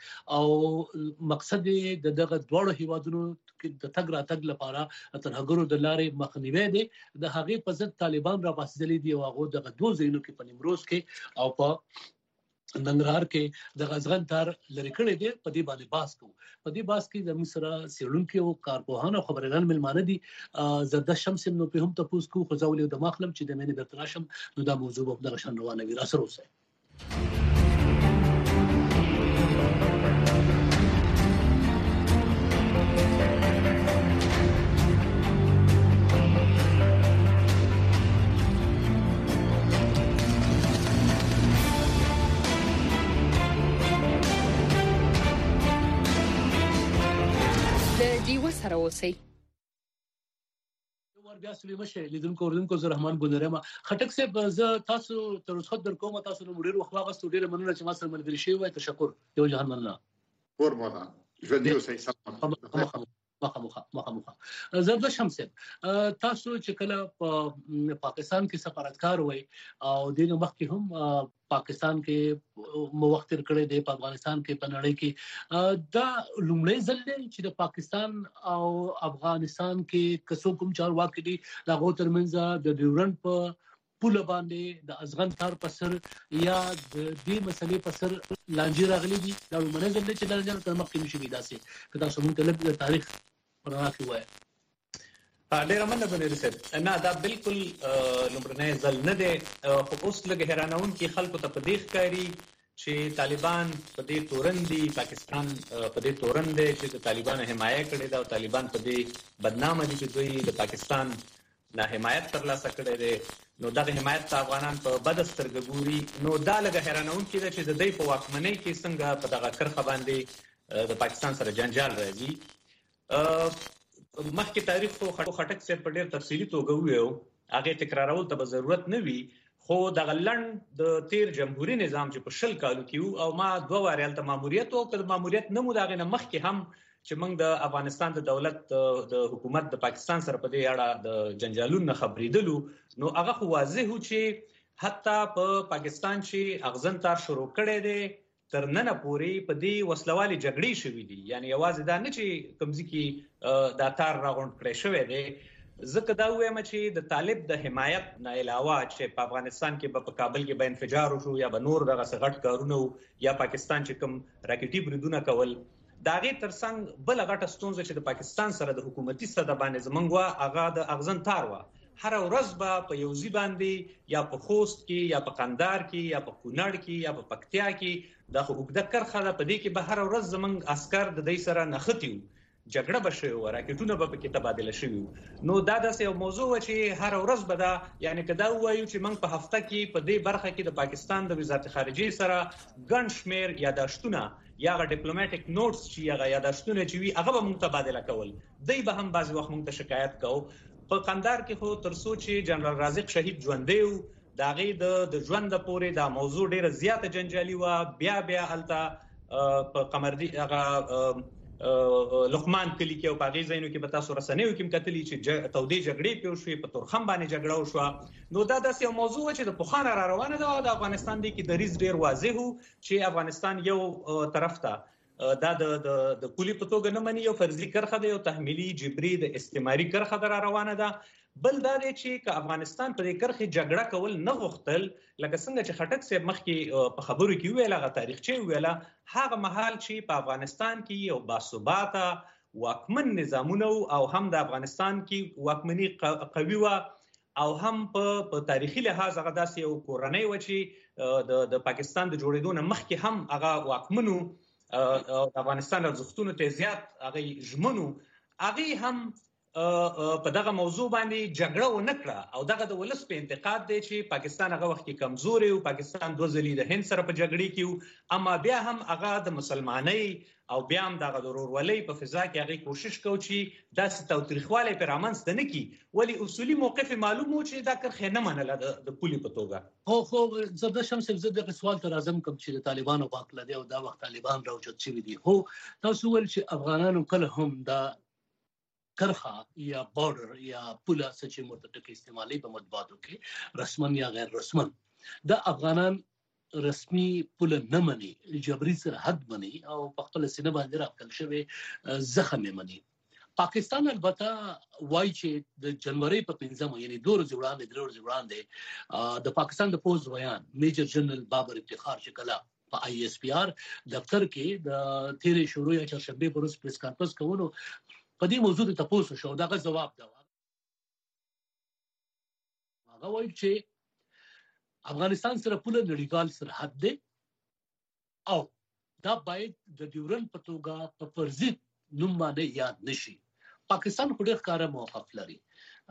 او مقصد د دغه دوه هیوادونو د تګ راتګ لپاره ترهګرو د لارې مخنیوي دي د هغې په ضد طالبان را پاسېدلي دي او هغه د دوه ځایونو کې په نیمروز کې او په ننګرهار کې د غزغن تار لری کړي دي په دې باندې باس کو په دې باس کې د مصر سیړونکو او کارپوهان او خبرګان ملمانه دي زرد شمس نو په هم تاسو کو خزاولې د مخلم چې د مینه درتناشم نو دا موضوع په دغه شان روانه وي را سره اوسه سره اوسئ ور بیا سلیمه شه لیدونکو اوردونکو زه رحمان ګلرم خټک صاحب زه تاسو تر اوسه در کوم تاسو نو ډیر وخت واغستو ډیر مننه چې ما سره ملګری شوی وای تشکر یو جهان مننه ور مودا ژوندۍ اوسئ سلام مخه مخه مخه مخه زرد شمس تاسو چې کله په پاکستان کې سفارتکار وای او د نو مخ کې هم پاکستان کې مو وخت تر کړی دی په افغانستان کې په نړۍ کې دا لومړی ځل دی چې د پاکستان او افغانستان کې کسو کوم چار واقع دي د غو ترمنځ د ډیورنډ په پوله باندې د ازغن تار پسر یا د دې مسلې پسر لانجې راغلي دي دا لومړی ځل دی چې د نړۍ تر مخ کې نشي داسې کدا سمون طلب د تاریخ پرانا کې وای ډیر مننه بنیر صاحب نه دا بالکل لومړنی ځل نه دی خو اوس لږ حیرانون کې خلکو ته په دې ښکاري چې طالبان په دې تورن دي پاکستان په دې تورن دی چې د طالبانو حمایت کړي دا او طالبان په دې بدنامه دي چې دوی د پاکستان نه حمایت ترلاسه کړي دي نو دغه حمایت ته افغانان په بد سترګه ګوري نو دا لږ حیرانون کې دی چې د دوی په واکمنۍ کې څنګه په دغه کرخه باندې د پاکستان سره جنجال راځي مخکې تاریخ خو خټک صاحب په ډېر تفصیلي توګه ویو هغه تکرارول ته به ضرورت نه وي خو د غلند د تیر جمهوریت نظام چې په شل کالو کې او ما دوه واره ال ماموریت او د ماموریت نه مو داغه نه مخکې هم چې موږ د افغانستان د دولت د حکومت د پاکستان سره په دې اړه د جنجالونو خبرېدلو نو هغه خو واضح و چې حتی په پاکستان چې اغزن تار شروع کړي دي تر نن پورې په دې وسلوالي جګړې شوې دي یعنی یوازې دا نه چې کمزې کې د تار راغونډ کړی شوی دی ځکه دا وایم چې د طالب د حمایت نه علاوه چې په افغانستان کې په کابل کې به انفجار وشو یا به نور دغه غټ کارونه یا پاکستان چې کوم راکټي بریدونه کول، دا غي ترڅنګ بل غټه ستونزه چې د پاکستان سره د حکومتي سده باندې زمونږ وا هغه د اغزن تار وا هر ورځ به په یوزي باندې یا په خوست کې یا په قندار کې یا په کونړ کې یا په پکتیا کې د حکومت کرخه په دې کې به هر ورځ زمونږ عسكر د دې سره نختیو جګړه بشي و راکټونه به پکې تبادله شوي. نو دا داسې یو موضوع چې هر ورځ به دا یعنی کدا وایو چې موږ په هفته کې په دې برخه کې د پاکستان د وزارت خارجه سره ګڼ شمیر یاداشتونه یا غ ډیپلوماټیک نوټس چې هغه یاداشتونه چې وي هغه به موږ تبادله کول. دوی به هم بعضی وخت موږ ته شکایت کوو. په قندار کې خو تر څو چې جنرال رازق شهید ژوندی و دا غي د ژوند پورې دا موضوع ډیره زیاته جنجالي و. بیا بیا الته په قمردی هغه لقمان کلی کې او پاغي زینو کې به تاسو رسنیو کې کتلی چې تودې جګړې پیو شوې په تورخم باندې جګړه وشو. نو دا داسې یو موضوع چې د پوخانه را روانه ده او د افغانستان دی کې دریز ډیر واضح وو چې افغانستان یو طرف ته دا د د کلی په توګه نه مني، یو فرضي کرخه ده، یو تحمیلي جبري د استعماري کرخه در روانه ده. بل دا دی چې ک افغانستان په دې کرخه جګړه کول نه غوښتل، لکه څنګه چې خټک صاحب مخکې په خبرو کې ویل هغه تاریخچه ویله، هغه مهال چې په افغانستان کې یو باثباته واکمن نظامونه او هم د افغانستان کې واکمني قوي و او هم په تاریخي لحاظ هغه داسې یو کورنۍ و چې د پاکستان د جوړېدو نه مخکې هم هغه واکمنو او د افغانستان ارزښتونو ته زیات هغه ژمنو، هغه هم په دغه موضوع باندې جګړه و نکړه او دغه د ولس په انتقاد دی چې پاکستان هغه وخت کې کمزوري او پاکستان دوه ځلې د هند سره په جګړې کې، اما بیا هم هغه د مسلمانۍ او بیا هم دغه د ورورولۍ په فضا کې هغه کوشش کوي چې داسې تاوتریخوالی پر رامنځته نه کړي، ولی اصولي موقف معلوم و چې دا کرخه نه منله د پولي په توګه. خو خو زبده شمس زه د سوال تر اعظم کوم چې د طالبانو په اړه دی او دا وخت طالبان راوچت شوي دي. خو تاسو ول چې افغانانو کله هم دا کرخه یا بارډر یا پوله چې مرتکب استعمالي په مطبوعاتو کې رسمن یا غیر رسمن د افغانان رسمي پوله نه مني، جبري سرحد مني او په خپل سینه باندې راکل شوی زخم مني. پاکستان البته وایي چې د جنوري په پنځمه یعنی دوه ورځې وړاندې درې ورځې وړاندې د پاکستان د پوز ویان میجر جنرال بابر افتخار چې کله په آی ایس پی آر دفتر کې د تیرې شروع یا چهارشنبه پر ورځ پریس کانفرنس کولو په دې موضوع ته تاسو شو دا غو جواب دا هغه وایي چې افغانستان سره پوله نړیوال سرحد دی او دا باید د ډیورن په توګه په فرضي نوم باندې یاد نشي. پاکستان خو ډېر ښکاره موقف لري.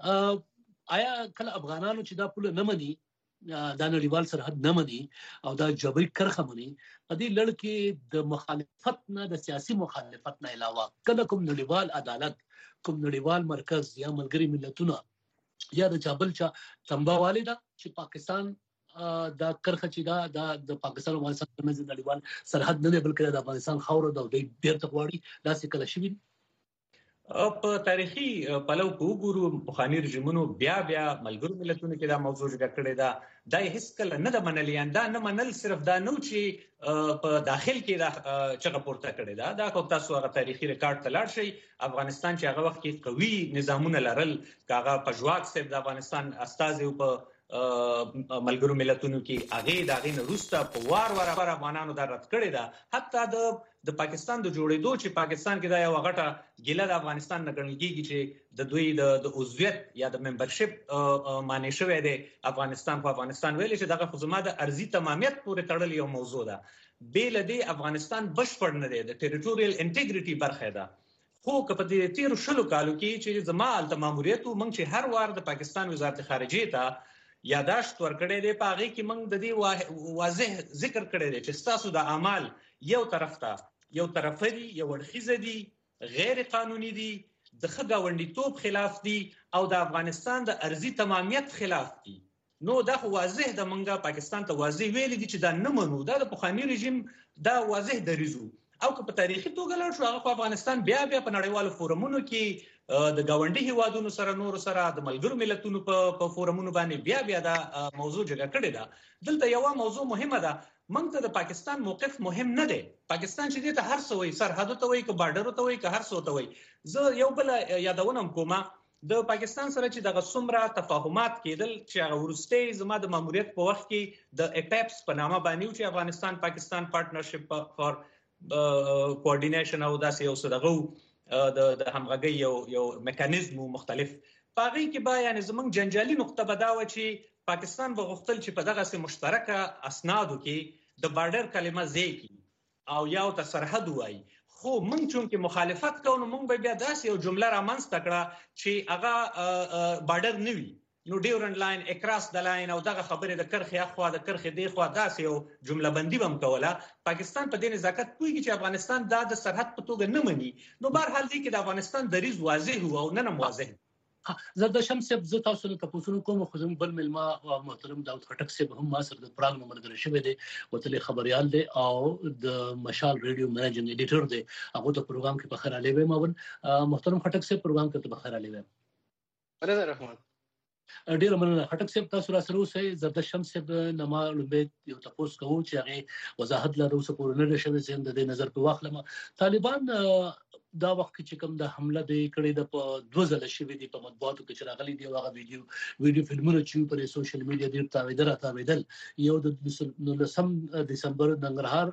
آیا کله افغانانو چې دا پوله نه مني، دا نړیوال سرحد نه مني او دا جبري کرخه مني، په دې لړ کې د مخالفت نه د سیاسي مخالفت نه علاوه کله کوم نړیوال عدالت، کوم نړیوال مرکز یا ملګری ملتونه یا د جابل چا تنباواله دا چې پاکستان دا کرخه چې دا د پاکستان او افغانستان ترمنځ نړیوال سرحد نه دی بلکې د افغانستان خاور او د بیرته غواړي دا څه کله شوی په تاریخي پلو کو ګورو بخانی رژیمونو بیا بیا ملګرو ملتونو کې دا موضوع جوړ کړی دا د هیڅ کله نه د منل یان دا نه منل صرف دا نو چې په داخل کې دا چې پورته کړی دا دا کو تاسو هغه تاریخي ریکارډ ته لاړ شئ. افغانستان چې هغه وخت کې قوي نظامونه لرل کاغه پژواک صاحب د افغانستان استازي په ملګرو ملتونو کې هغه د هغه نورسته په وار وار پر افغانانو دا رد کړی دا، حتی د د پاکستان د جوړېدو چې پاکستان کې دا یو غټه ګیله د افغانستان نه ګڼل کېږي چې د دوی د عضویت یا د ممبرشپ معنی شوی دی افغانستان په افغانستان ویل چې دغه خصوصا د ارضي تمامیت پورې تړل یو موضوع ده. بیل دی افغانستان بشپړ نه دی، د ټریټوریل انټیګریټي برخه ده. خو که په دې تیر شلو کالو کې چې زما الته ماموریت ومنګ چې هر وار د پاکستان وزارت خارجه ته یاداشت ورکړی دی، په هغه کې موږ د دې واضح ذکر کړی دی چې تاسو د اعمال یو طرف ته یو طرفه دي، یو اړخیزه دي، غیر قانوني دي، د ښه ګاونډیتوب خلاف دي او د افغانستان د ارضي تمامیت خلاف دي. نو دا خو واضح د منګه پاکستان ته واضح ویل دي چې دا نه منو، دا د پخوانی رژیم دا واضح دریزو. او که په تاریخي توګه لاړ شو هغه افغانستان بیا بیا په نړیوالو فورمونو کې د گاونډي هیوادونو سره نور سره د ملګرو ملتونو په فورمونو باندې بیا بیا دا موضوع جګه کړې ده. دلته یو موضوع مهمه ده، موږ ته د پاکستان موقف مهم نه دی. پاکستان چې دې ته هر څه وایي، سرحدو ته وایي که بارډرو ته وایي که هر څه ته وایي. زه یو بل یادونه کوم د پاکستان سره چې دغه څومره تفاهمات کېدل چې هغه وروستي زما د ماموریت په وخت کې د اپیپس په نامه باندې چې افغانستان پاکستان پارټنرشپ فار کوارډینیشن او داسې یو څه دغه د همغږۍ یو یو میکانیزم مختلف پاغي کې به یعنی زمونږ جنجالي نقطه به دا و چې پاکستان به غوښتل چې په دغه مشترکه اسنادو کې د بارډر کلمه ځای او یو ته سرحد وایي خو مونږ چې مخالفت کوو نو مونږ به بیا داسې یو جمله رامنځته کړه چې هغه بارډر نه وي نو ډیورنډ لاین اکراس د لاین او دغه خبره د کرخې اخوا د کرخې دی خوا داسې یو جمله بندي بم کوله پاکستان په دې نزاکت پوهیږي چې افغانستان دا د سرحد په توګه نه مني نو بهر حال دی کې د افغانستان دریز واضح او نن هم واضح زرد شمس زه تاسو ته تاسو کوم خو زموږ بل ملما او محترم داود خټک صاحب هم ما سره د پروګرام ملګری شوی دی وتلې خبريال دی او د مشال ریډیو منیجینګ ایډیټر دی هغه ته پروګرام کې بخیر علی وې ماون محترم خټک صاحب پروګرام کې بخیر علی وې رضا رحمان ډیر مننه خټک صاحب تاسو را سره اوسئ زرد شمس صاحب نما لومبه یو تاسو کوو چې هغه وضاحت لرو اوس پورې نه شوی زم د نظر په واخلم طالبان دا وخت چې کوم د حمله د کړي د په دوه ځله شوی دی په مطبوعاتو کې چې راغلي دی هغه ویډیو ویډیو فلمونه چې په سوشل میډیا ډیر تاویدل تاویدل یو د لسم دسمبر د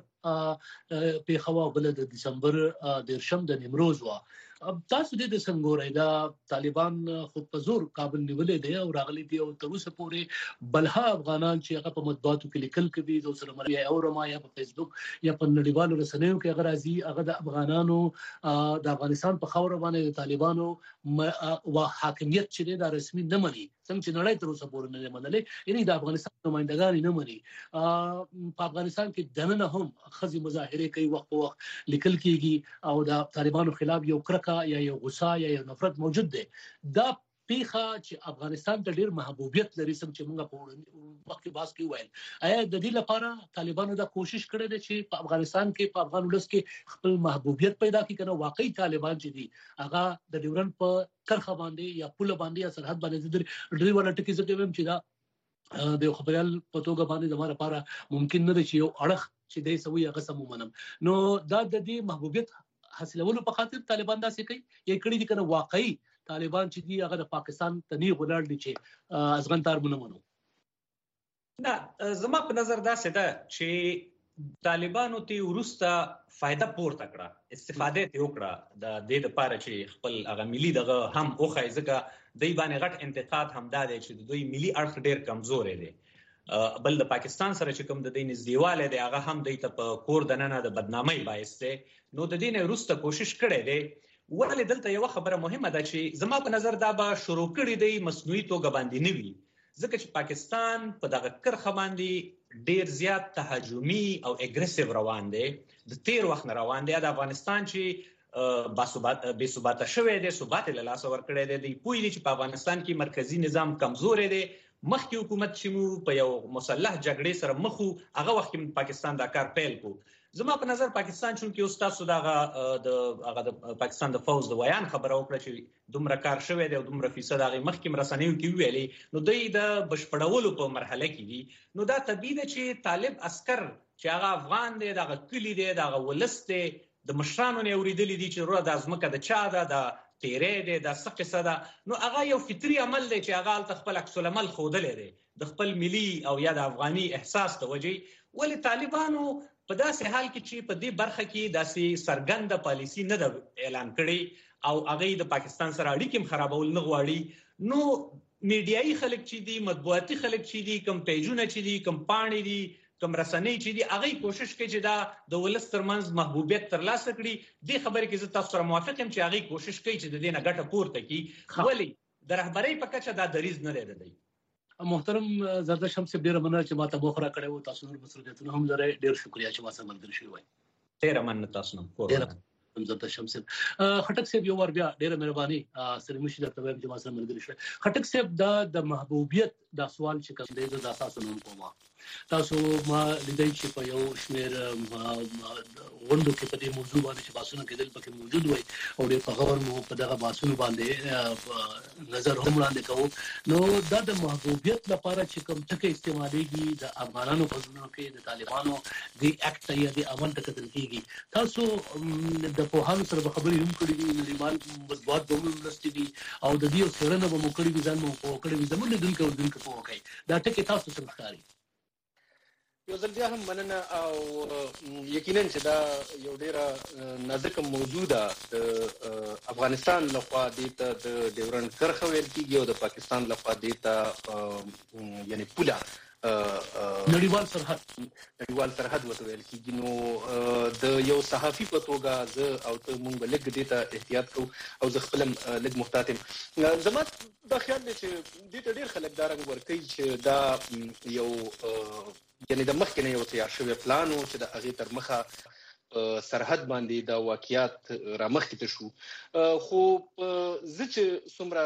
ننګرهار په خوا بل د دسمبر د شم د نیمروز وا تاسو د څنګه دا طالبان خو په زور کابل نیولې دی او راغلي دی او تر اوسه پورې بلها افغانان چې هغه په مطبوعاتو کې لیکل کوي د سره مریا او رما یا په فیسبوک یا په نړیوالو رسنیو کې هغه راځي هغه د افغانانو د افغانستان په خاور باندې د طالبانو او حاکمیت چې د رسمي نه مني څنګه چې نړۍ تر اوسه پورې نه منلې یعنی د افغانستان نمائندګان نه مني په افغانستان کې دننه هم خزي مظاهره کوي وخت په وخت لیکل کیږي او د طالبانو خلاف یو کرکه یا یو غصه یا یو نفرت موجود دی دا پیخه چې افغانستان ته ډیر محبوبیت لري څنګه چې موږ په وخت کې باس کې وایل آیا د دې لپاره طالبانو دا کوشش کړې ده چې په افغانستان کې په افغان ولس کې خپل محبوبیت پیدا کړي کنه واقعي طالبان چې دي هغه د ډیورنډ په کرخه باندې یا پوله باندې یا سرحد باندې ډیر ولا ټکی زکه ویم چې دا د خبريال په توګه باندې زموږ لپاره ممکن نه دی چې یو اړخ چې دې سوي هغه سم ومنم نو دا د دې محبوبیت حاصلولو په خاطر طالبان داسې کوي یې کړي دي کنه واقعي طالبان چې دی هغه د پاکستان تنی غوړل دي چې ازغنتار مونږ منو نه زما په نظر دا څه ده چې طالبانو ته ورسته فائدہ پورته کړه استفاده ته وکړه د دې لپاره چې خپل هغه ملي دغه هم اوخه ځکه دای باندې غټ انتقاد هم دا دی چې دوی ملي اړخ ډیر کمزور دي بل د پاکستان سره چې کوم د دې نږدېواله دی هغه هم د ته په کور دننه د بدنامۍ باعث دی نو د دې نه وروسته کوشش کړي دی ولې دلته یو خبره مهمه ده چې زما په نظر دا به شروع کړي دی مصنوعي توګه باندې نه وي ځکه چې پاکستان په دغه کرخه باندې ډیر زیات تهاجمي او اګریسیو روان دی د تیر وخت نه روان دی د افغانستان چې باثبات بے ثبات شوی دی ثبات له لاس ور کړی دی پویلی چې په افغانستان کې مرکزی نظام کمزور دی مخکې حکومت چې مو په یو مسلح جګړې سره مخو هغه وخت کې پاکستان دا کار پیل کو زما په نظر پاکستان چون کې استاد دغه د هغه د پاکستان د فوز د ویان خبره وکړه چې دومره کار شوی دی او دومره فیصد هغه مخکې مرسنیو کې ویلي نو دوی د بشپړولو په مرحله کې دي نو دا طبيعي ده چې طالب عسكر چې هغه افغان دی دغه کلی دی دغه ولست دی د مشرانو نه اوریدلې دي چې روه د ازمکه د چا ده د تیرې دی د څه قصه ده نو هغه یو فطري عمل دی چې هغه ال خپل عکس العمل خودلې دی د خپل ملي او یا د افغاني احساس توجي ولې طالبانو په داسې حال کې چې په دې برخه کې داسې سرګند پالیسی نه اعلان کړي او هغه د پاکستان سره اړیکې خرابول نه غواړي نو میډیایي خلک چې دي مطبوعاتي خلک چې دي کم پیجونه چې دي کم پاڼې دي کم رسنۍ چې دي هغه کوشش کوي چې دا د ولس ترمنځ محبوبیت ترلاسه کړي د خبرې کې زه تاسو سره موافق یم چې هغه کوشش کوي چې د دې نه ګټه پورته کړي ولی د رهبرۍ په کچه دا دریز نه لري محترم زرد شمس ډیر مننه چې ماته موخره کړو تاسو نور مسؤلیتونه هم لري ډیر شکریا چې ما سره ملګری شوی وای ډیر مننه تاسو نو کور زرد شمس خټک صاحب یو ور بیا ډیر مهرباني سره مشي درته چې ما سره ملګری شوی خټک صاحب دا د محبوبیت دا سوال چې کوم دی دا تاسو نوم کوم تاسو ما لیدای چې په یو شمیر غونډو کې په دې موضوع باندې چې باسونه کېدل پکې موجود وي او د په غور مو په دغه باسونه باندې نظر هم وړاندې کوو. نو دا د محبوبیت لپاره چې کوم ټکي استعمالېږي د افغانانو په ځینو کې د طالبانو د اکټ یا د عمل ته کتل کېږي. تاسو د پوهانو سره خبرې هم کړې دي، نړیوال مطبوعات به هم لوستي دي او د دې څېړنه به مو کړې وي، ځان مو پوه کړی وي. زموږ لیدونکي او لیدونکي پوه کوي دا ټکي تاسو څنګه ښکاري؟ یو ځل بیا هم مننه او یقینا چې دا یو ډیره نازک موضوع ده. د افغانستان لخوا دې ته د ډیورنډ کرښه ویل کېږي او د پاکستان لخوا دې ته یعنی پوله نړیوال سرحد نړیوال سرحد ورته ویل کېږي. نو د یو صحافي په توګه زه او ته مونږ به لږ دې ته احتیاط کوو او زه خپل لږ محتاط یم. زما دا خیال دی چې دې ته ډېر خلک دا رنګ ورکوي چې دا یو یعنی د مخکې نه یو تیار شوی پلان و چې د هغې تر مخه سرحد باندې دا واقعیات رامخکې ته شو. خو زه چې څومره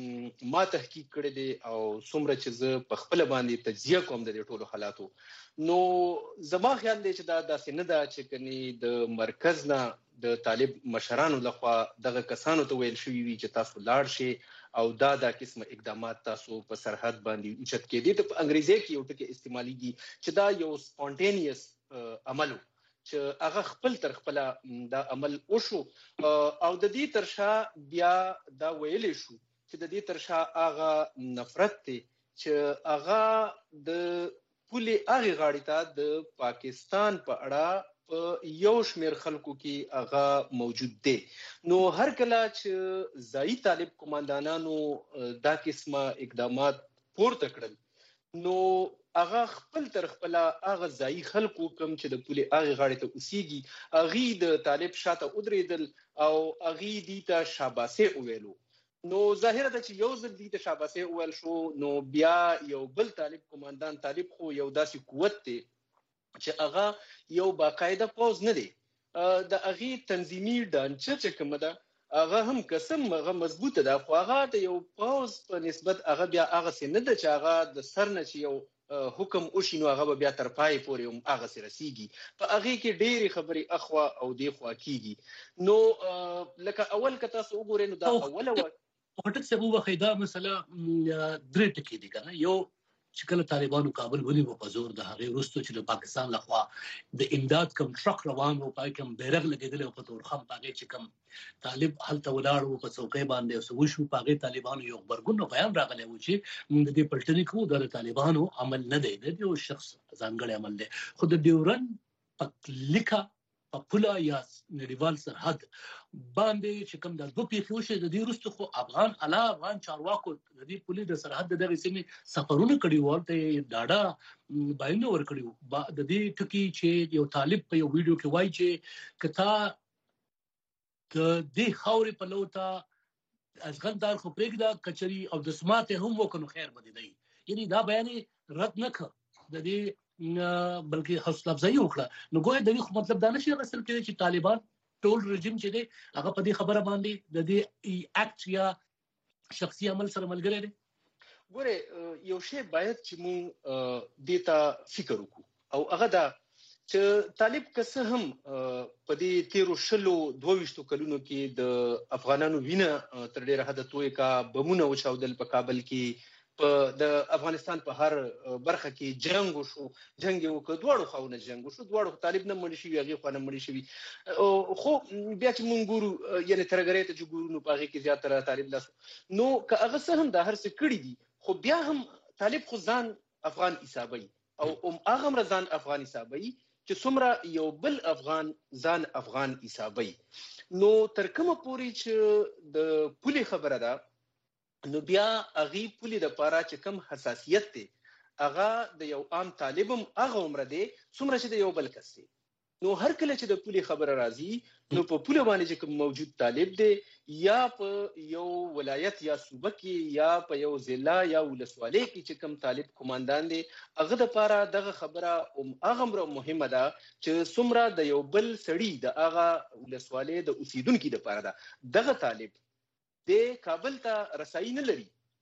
ما تحقیق کړی دی او څومره چې زه په خپله باندې تجزیه کوم د دې ټولو حالاتو، نو زما خیال دی چې دا داسې نه ده چې کني د مرکز نه د طالب مشرانو لخوا دغه کسانو ته ویل شوي وي چې تاسو لاړ شئ او دا دا قسمه اقدامات تاسو په سرحد باندې اوچت کېدي. ته په انګریزي کې یو ټکی استعمالیږي چې دا یو سپونټینیس عمل و چې هغه خپل تر خپله دا عمل وشو او د دې تر شا بیا دا ویلی شو چې د دې تر شا هغه نفرت دی چې هغه د پولې هغې غاړې ته د پاکستان په اړه په یو شمیر خلکو کې هغه موجود دی. نو هر کله چې ځایي طالب قماندانانو دا قسمه اقدامات پورته کړل، نو هغه خپل تر خپله هغه ځایي خلکو کوم چې د پولې هغې غاړې ته اوسېږي هغوی د طالب شاته ودرېدل او هغوی دې ته شاباسي وویلو. نو ظاهره ده چې یو ځل دې ته شاباسي وویل شو، نو بیا یو بل طالب قماندان، طالب خو یو داسې قوت دی چې هغه یو باقاعده پوځ نه دی، د هغې تنظیمي ډانچه چې کومه ده هغه هم قسم هغه مضبوطه ده، خو هغه د یو پوځ په نسبت هغه بیا هغسې نه ده چې هغه د سر نه چې یو حکم وشي نو هغه به بیا تر پای پورې هم هغسې رسیږي. په هغې کې ډېرې خبرې اخوا او دېخوا کېږي. نو لکه اول که تاسو وګورئ نو دا اوله وه خټک صاحب وبخئ، دا مسله درې ټکي دي که نه. یو چې کله طالبانو کابل ونیو په زور، د هغې وروسته چې د پاکستان لخوا د امداد کوم ټرک روان و، په هغې کې هم بیرغ لګېدلی و په تورخم، په هغې چې کوم طالب هلته ولاړ و په څوکۍ باندې او څه وشو، په هغې طالبانو یو غبرګون او بیان راغلی و چې موږ د دې پلټنې کوو، دا د طالبانو عمل نه دی، د یو شخص ځانګړی عمل دی. خو د ډیورنډ په لیکه په پوله یا نړیوال سرحد باندې چې کوم دا دوه پیښې وشوې، د دې وروسته خو افغان اعلی افغان چارواکو د دې پولې د سرحد د دغې سیمې سفرونه کړي وو، هلته یې ډاډه بیانونه ورکړي وو. د دې ټکي چې یو طالب په یو ویډیو کې وایي چې که تا د دې خاورې په لو ته ازغندار خو پرېږده کچري او د سماعت هم وکړو نو خیر به دې دی. یعنې دا بیان یې رد نه کړ، د دې بلکې حوصله افزایي وکړه. نو ګویا د دې خو مطلب دا نشي اخیستل کېدی چې طالبان ټول رژیم چې دی هغه په دې خبره باندې د دې اکټ یا شخصي عمل سره ملګری دی. ګورې یو شی باید چې موږ دې ته فکر وکړو او هغه دا چې طالب که څه هم په دې تیرو شلو دوه ویشتو کلونو کې د افغانانو وینه تر ډېره حده توی کا، بمونه وچاودل په کابل کې، په د افغانستان په هر برخه کې جنگ وشو، جنگ یې وکړ، دواړو خواونه جنگ وشو، دواړو طالب نه مړي شوي، هغې خوا نه مړي شوي. خو بیا چې مونږ ګورو یعنې ترهګرۍ ته چې ګورو نو په هغې کې زیاتره طالب لاس، نو که هغه څه هم دا هر څه کړي دي خو بیا هم طالب خو ځان افغان حسابوي او هغومره ځان افغان حسابوي چې څومره یو بل افغان ځان افغان حسابوي. نو تر کومه پورې چې د پولې خبره ده، نو بیا هغې پولې دپاره چې کوم حساسیت دی هغه د یو عام طالب هم هغه عمره دی څومره چې د یو بل کس دی. نو هر کله چې د پولې خبره راځي نو په پوله باندې چې کوم موجود طالب دی یا په یو ولایت یا صوبه کې یا په یو ضلع یا ولسوالۍ کې چې کوم طالب قماندان دی هغه دپاره دغه خبره هغومره مهمه ده چې څومره د یو بل سړي د هغه ولسوالۍ د اوسیدونکي دپاره ده. دغه طالب د کابل ته رسایي نه لري،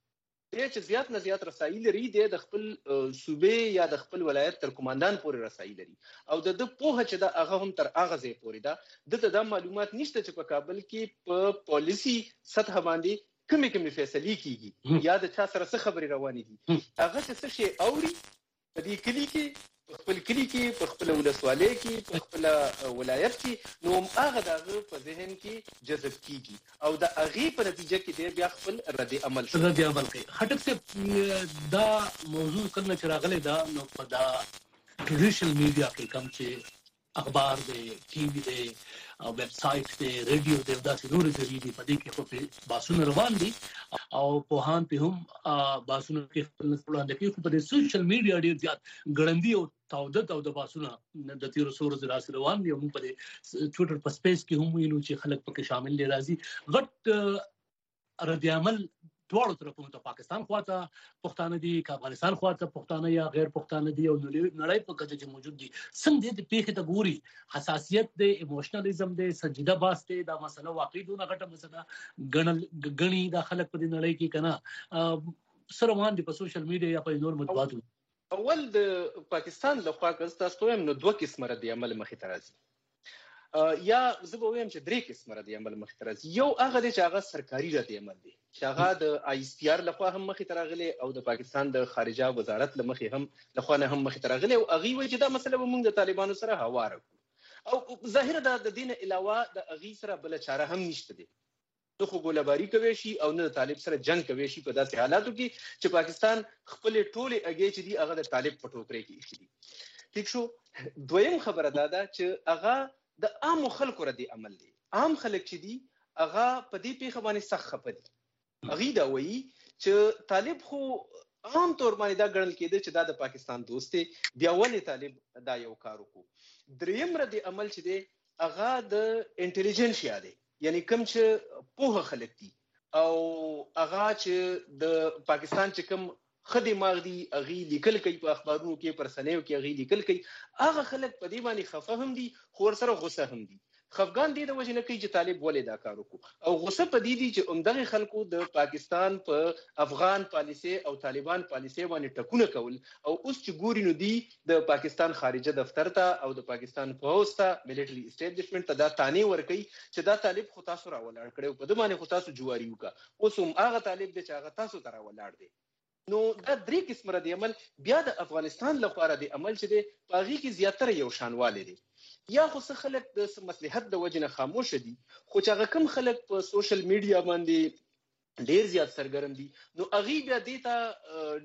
دی چې زیات نه زیات رسایي لري د خپل صوبې یا د خپل ولایت تر کمانډان پورې رسایي لري او د د پوهه چې دا هغه هم تر هغه ځای پورې ده د د معلومات نشته چې په کابل کې په پالیسي سطح باندې کومې کومې فیصلې کیږي یا د چا سره څه خبرې روانې دي هغه څه شي اوري په دې کلی کې په خپل کلی کې په خپل ولسوالۍ کې په خپل ولایت کې نو هغه دغه په ذهن کې جذب کیږي او د هغه په نتیجه کې دی بیا خپل رد عمل رد عمل کوي. خټک صاحب دا موضوع کله چې راغلی دا نو په دا ټریډیشنل میډیا کې کوم چې اخبار دی ټي وي دی او ویب سایټ دی ریډیو دی دا څه نور ذریعہ دي په دې کې خو باسونه روان دي او په هان په هم باسونه کې خپل وړاندې کوي په دې سوشل میډیا ډیر زیات ګړندی او تاوده تاوده باسونه د تیر سور زراس روان دي هم په دې ټویټر په سپیس کې هم وینو چې خلک پکې شامل دي راځي غټ رد عمل دواړو طرفونو ته پاکستان خواته پښتانه دي که افغانستان خواته پښتانه یا غیر پښتانه دي او نړۍ په کچه چې موجود دي څنګه دې پیښه ته ګوري حساسیت دی ایموشنالیزم دی سنجیده باس دی دا مسله واقعي دونه غټه مسله ګڼل ګڼي دا خلک په دې نړۍ کې کنه سره روان دي په سوشل میډیا یا په نور مطبوعاتو. اول د پاکستان له خوا که تاسو هم نو دوه قسمه رد عمل مخې ته راځي یا زه به وایم چې درې قسمه رد عمل مخې ته راځي. یو هغه دی چې هغه سرکاري رد عمل دی چې هغه د آی اس پی آر لخوا هم مخې ته راغلی او د پاکستان د خارجه وزارت له مخې هم لخوا نه هم مخې ته راغلی او هغوی وایي چې دا مسله به موږ د طالبانو سره هواره کړو او ظاهره ده د دې نه علاوه د هغوی سره بله چاره هم نشته دی. نه خو ګولهباري کوی شي او نه د طالب سره جنګ کوی شي په داسې حالاتو کې چې پاکستان خپلې ټولې اګې چې دي هغه د طالب په ټوکرۍ کې ایښي دي. ټیک شو. دویم خبره دا ده چې هغه د عامو خلکو رد عمل دی. عام خلک چې دي هغه په دې پیښه باندې سخت خفه دي. هغوی دا وایي چې طالب خو عام طور باندې دا ګڼل کېده چې دا د پاکستان دوست دی بیا ولې طالب دا یو کار وکړو. دریم رد عمل چې دی هغه د انټیلیجنسیا دی یعنی کوم چې پوهه خلک دي او هغه چې د پاکستان چې کوم ښه دماغ دي هغوی لیکل کوي په اخبارونو کې په رسنیو کې هغوی لیکل کوي هغه خلک په دې باندې خفه هم دي خو ورسره غصه هم دي. خفګان دې د وجې نه کوي چې طالب ولې دا کار وکړو او غصه په دې دي چې همدغه خلکو د پاکستان په افغان پالیسي او طالبان پالیسي باندې ټکونه کول او اوس چې ګوري نو دي د پاکستان خارجه دفتر ته او د پاکستان پوځ ته ملټري اسټابلیشمنت ته دا تانې ورکوي چې دا طالب خو تاسو راولاړ کړی په دې باندې خو تاسو جواري وکړه اوس هم هغه طالب دی چې هغه تاسو ته راولاړ دی. نو دا درې قسم رد عمل بیا د افغانستان لپاره د عمل چې دی په هغې کې زیاتره یو شانوالی دی. یا خو څه خلک د مصلحت د وجې نه خاموشه دي خو چې هغه کوم خلک په سوشل میډیا باندې ډېر زیات سرګرم دي نو هغوی بیا دې ته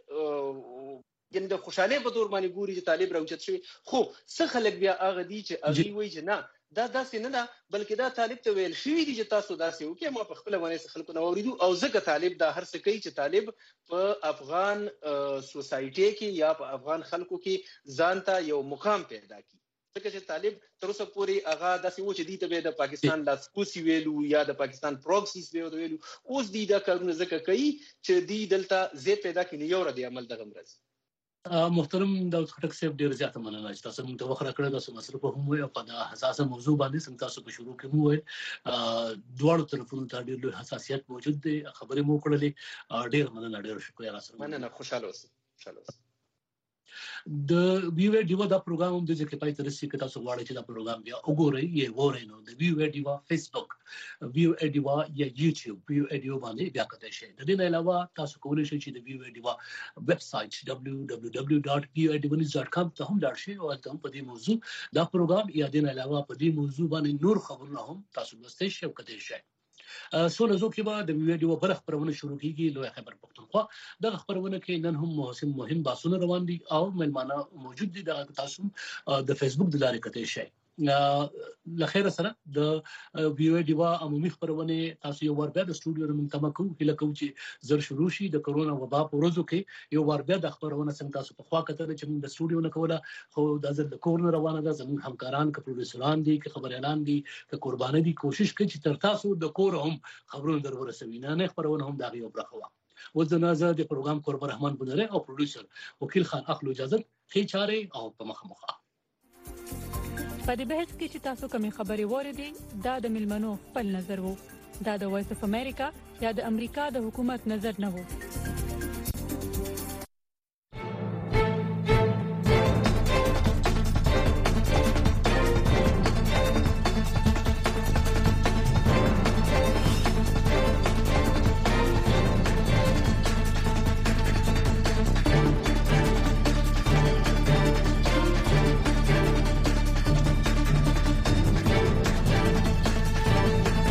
ډېر یعنې د خوشحالۍ په طور باندې ګوري چې طالب راوچت شوی خو څه خلک بیا هغه دي چې هغوی وایي چې نه دا داسې نه ده بلکې دا طالب ته ویل شوي دي چې تاسو داسې وکړئ ما په خپله باندې خلکو نه واورېدو او ځکه طالب دا هر څه کوي چې طالب په افغان سوسایټۍ کې یا په افغان خلکو کې ځان ته یو مقام پیدا کړي ځکه چې طالب تر اوسه پورې هغه داسې و چې دوی ته به د پاکستان لاسپوسي ویلو یا د پاکستان پروکسیز به ویلو اوس دوی دا کارونه ځکه کوي چې دوی دلته ځای پیدا کړي یو رد عمل دغه مرض. محترم داود خټک صاحب ډیر زیاته مننه چې تاسو موږ ته وخت راکړی تاسو مسله په هم وایي او په دا حساسه موضوع باندې څنګه تاسو په شروع کې مو وایي دواړو طرفونو ته ډیر لوی حساسیت موجود دی خبرې مو کړلې ډیر مننه ډیر شکریه تاسو مننه خوشاله اوسئ خوشاله اوسئ. د ویو ډیوا دا پروګرام هم د ځکه پای تر رسي کې تاسو غواړئ چې دا پروګرام بیا وګورئ یې وګورئ نو د ویو ډیوا فیسبوک ویو ډیوا یا یوټیوب ویو ډیوا باندې بیا کتای شئ. د دې نه علاوه تاسو کولی شئ چې د ویو ډیوا ویب سایټ دبليو دبليو دبليو ډاټ ویو ډیوا نیوز ډاټ کام ته هم لاړ شئ او تاسو په دې موضوع دا پروګرام یا د نه علاوه په دې موضوع باندې نور خبرونه هم تاسو لوستئ شئ او کتای شئ. سوله زو کې به د ویډیو بل خبرونه شروع کیږي لوی خبر پښتونخوا د خبرونه کې نن هم مهم مهم باسونه روان دي او ملمانه موجود دي د تاسو د فیسبوک د لارې کتئ شئ. لخير سره د ویو ډیوا عمومي خبرونه تاسو یو ور بیا د سټوډیو د منتمه کوو هله کوم چې زر شروع شي د کرونا وبا په ورځو کې یو ور بیا د خبرونه څنګه تاسو په خوا کتل چې موږ د سټوډیو نه کوله خو د زر د کورن روانه ده زموږ همکاران ک پروډوسران دي ک خبريالان دي ک قرباني دي کوشش کوي چې تر تاسو د کور هم خبرونه در ورسوي نه خبرونه هم دا یو برخه وا وزنازه د پروګرام قرب رحمان بندره او پروډوسر وکیل خان اخلو اجازه خې چاره او په مخه مخه په دې بحث کې چې تاسو کومې خبرې وریدي دا د ملمنو خپل نظر وو دا د وایس اف امریکا یا د امریکا د حکومت نظر نه وو.